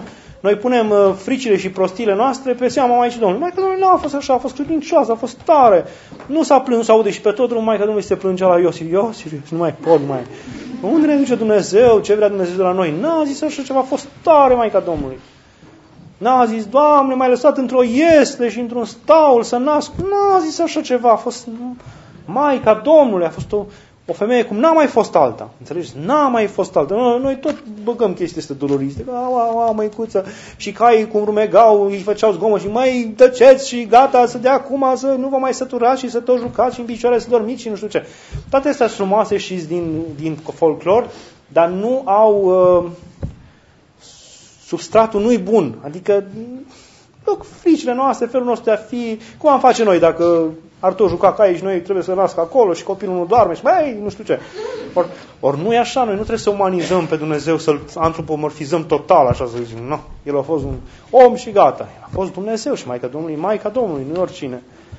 noi punem fricile și prostiile noastre pe seama Maicii Domnului. Maica Domnului n-a fost așa, a fost credincioasă, a fost tare. Nu s-a plâns, nu s-a aude și pe tot drumul Maica Domnului se plângea la Iosif, nu mai pot mai. Unde ne duce Dumnezeu? Ce vrea Dumnezeu de la noi? N-a zis așa ceva, a fost tare Maica Domnului. N-a zis, Doamne, m-ai lăsat într-o iesle și într-un staul să nasc. N-a zis așa ceva, a fost Maica Domnului, a fost o femeie cum n-a mai fost alta. Înțelegeți? N-a mai fost alta. Noi tot băgăm chestii astea doloriste. Măicuță. Și caii cum rumegau, își făceau zgomot și mai tăceți și gata să dea acum să nu vă mai săturați și să tot jucați și în picioare să dormiți și nu știu ce. Toate astea sunt frumoase și din folclor, dar nu au substratul nu-i bun. Adică fricile noastre, felul nostru de a fi, cum am face noi dacă ar tot juca ca aici, noi trebuie să nască acolo și copilul nu doarme și mai nu știu ce. Ori nu e așa, noi nu trebuie să umanizăm pe Dumnezeu, să-L antropomorfizăm total, așa să zicem. Nu, El a fost un om și gata. El a fost Dumnezeu și Maica Domnului, nu oricine.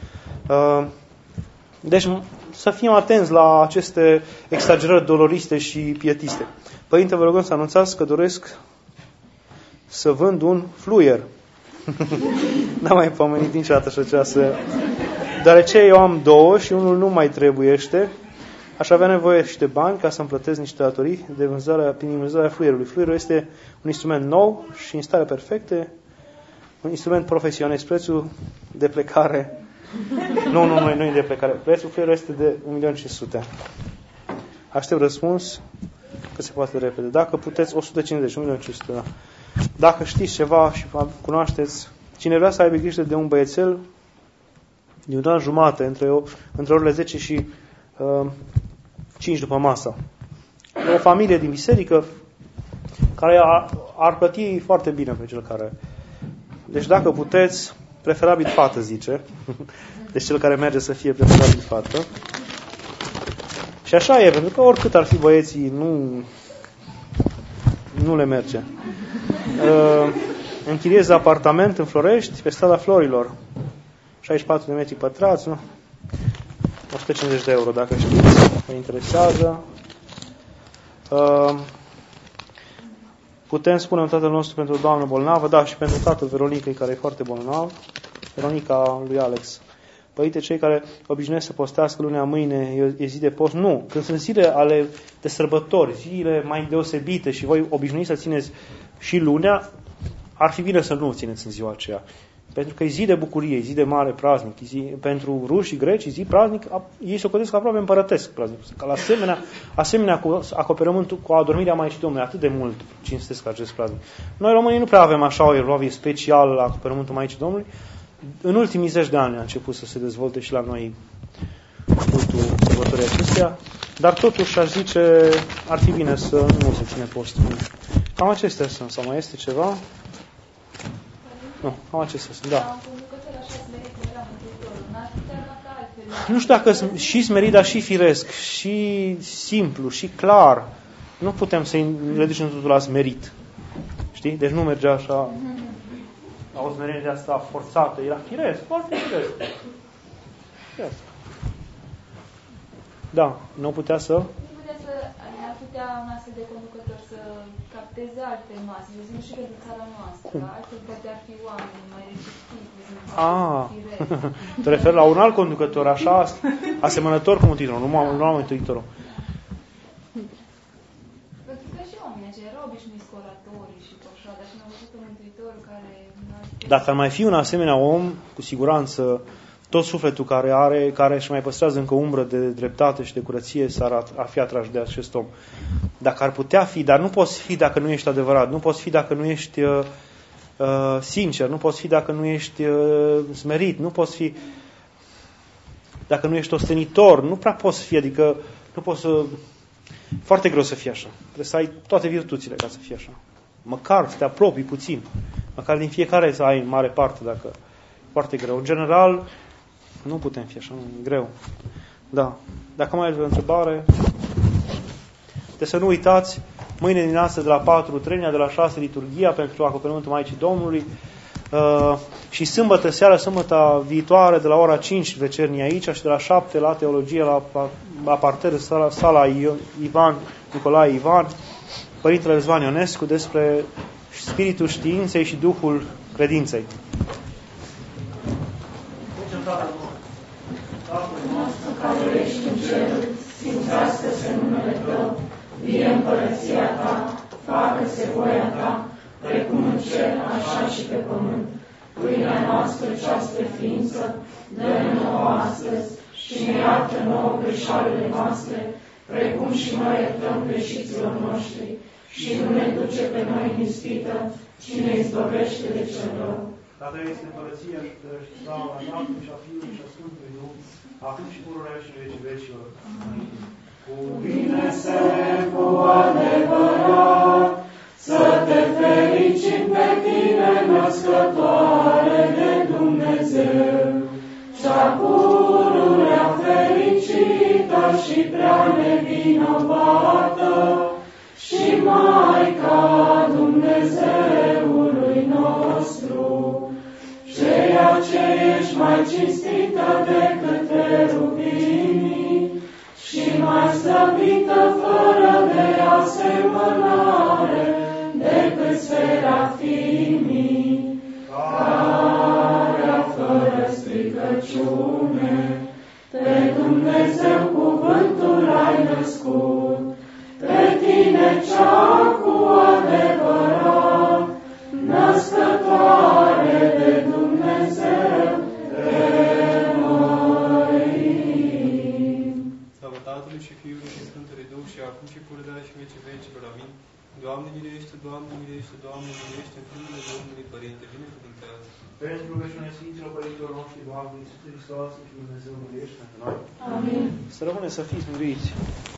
Deci să fim atenți la aceste exagerări doloriste și pietiste. Părinte, vă rugăm să anunțați că doresc să vând un fluier. N-am mai pomenit niciodată așa ceva deoarece eu am 2 și unul nu mai trebuiește, aș avea nevoie și de bani ca să-mi plătesc niște datorii de prin vânzarea fluierului. Fluierul este un instrument nou și în stare perfecte, un instrument profesionist. Prețul de plecare, nu e de plecare, prețul fluierului este de 1.500.000. Aștept răspuns cât se poate repede. Dacă puteți, 150, 1.500.000. Da. Dacă știți ceva și cunoașteți, cine vrea să aibă grijă de un băiețel de 1 an jumate, între orele 10 și 5 după masa. E o familie din biserică care ar plăti foarte bine pe cel care... Deci dacă puteți, preferabil fată, zice. Deci cel care merge să fie preferabil fată. Și așa e, pentru că oricât ar fi băieții, nu le merge. Închiriez apartament în Florești, pe strada Florilor. 64 de metri pătrați, nu? 150 de euro, dacă știți, vă interesează. Putem spune un tatăl nostru pentru o doamnă bolnavă, da, și pentru tatăl Veronica, care e foarte bolnav, Veronica lui Alex. Părinte, cei care obișnuiesc să postească lunea mâine e zi de post, nu. Când sunt zile ale de sărbători, zile mai deosebite și voi obișnuiți să țineți și lunea, ar fi bine să nu o țineți în ziua aceea. Pentru că e zi de bucurie, e zi de mare praznic, pentru ruși și greci, e zi praznic, ei se codesc aproape împărătesc praznicul. Ca asemenea cu acoperământul, cu adormirea Maicii Domnului, atât de mult cinstesc acest praznic. Noi românii nu prea avem așa o evlavie specială la acoperământul Maicii Domnului. În ultimii 10 de ani a început să se dezvolte și la noi cultul sărbătorii acestea, dar totuși aș zice, ar fi bine să nu se ține post. Cam acestea sunt, sau mai este ceva? Nu, cam acestea sunt, da. Nu știu dacă și smerit, dar și firesc, și simplu, și clar. Nu putem să-i reducem totul la smerit. Știi? Deci nu merge așa la o smerenie de asta forțată. Era firesc, foarte firesc. Da, nu putea să... Ar putea un astfel de conducător să capteze alte mase, de exemplu și pentru țara noastră. Altfel poate ar fi oameni mai receptivi. Te referi la un alt conducător, așa, asemănător cu Mântuitorul, nu la Mântuitorul. Pentru că și oamenii aceia erau obișnuiți cu oratorii și cu așa, dar și n-au văzut pe Mântuitorul care... Dacă ar mai fi un asemenea om, cu siguranță... Tot sufletul care își mai păstrează încă umbră de dreptate și de curăție ar fi atras de acest om. Dacă ar putea fi, dar nu poți fi dacă nu ești adevărat, nu poți fi dacă nu ești sincer, nu poți fi dacă nu ești smerit, nu poți fi dacă nu ești ostenitor, nu prea poți fi, adică nu poți să... Foarte greu să fii așa. Trebuie să ai toate virtuțile ca să fii așa. Măcar să te apropii puțin. Măcar din fiecare să ai în mare parte, dacă... Foarte greu. În general, nu putem fi așa, e greu. Da. Dacă mai ai o întrebare, de să nu uitați, mâine dimineață de la 4 trenia, de la 6 liturghia pentru acoperământul Maicii Domnului și sâmbătă seara, sâmbătă viitoare, de la ora 5 vecernie aici și de la 7 la teologie, la parter, sala Nicolae Ivan, Părintele Răzvan Ionescu, despre Spiritul științei și Duhul credinței. Tatăl nostru care ești în ceruri, sfințească-se numele Tău, vie împărăția Ta, facă-se voia Ta, precum în cer, așa și pe pământ. Pâinea noastră cea spre ființă, dă-ne nouă astăzi și ne iartă nouă greșalele noastre, precum și noi iertăm greșiților noștri. Și nu ne duce pe noi în ispită, ci ne izbăvește de cel rău. Tatăl este împărăția și slava Tatălui și a Fiului și a Sfântului Duh, acum și pururea și în vecii vecilor. Cuvine-se cu adevărat, să te fericim pe tine, născătoare de Dumnezeu, cea pururea fericită și prea nevinovată, și Maica Dumnezeului nostru, ceea ce ești mai cinstită decât cherubinii și mai slăvită fără de asemănare decât serafimii, care fără stricăciune pe Dumnezeu cuvântul ai născut. Pe tine cea cu adevărat, născătoare de Dumnezeu, te mărim. Slavă Tatălui și Fiului și Sfântului Duh și acum și pururea și în vecii vecilor. Amin. Doamne miluiește, Doamne miluiește, Doamne miluiește, în numele Domnului Părinte, binecuvântează. Pentru rugăciunea Sfinților Părinților noștri, Doamne, Iisuse Hristos, Fiul Dumnezeu, miluiește pentru noi. Amin. Să rămâne să fiți mântuiți.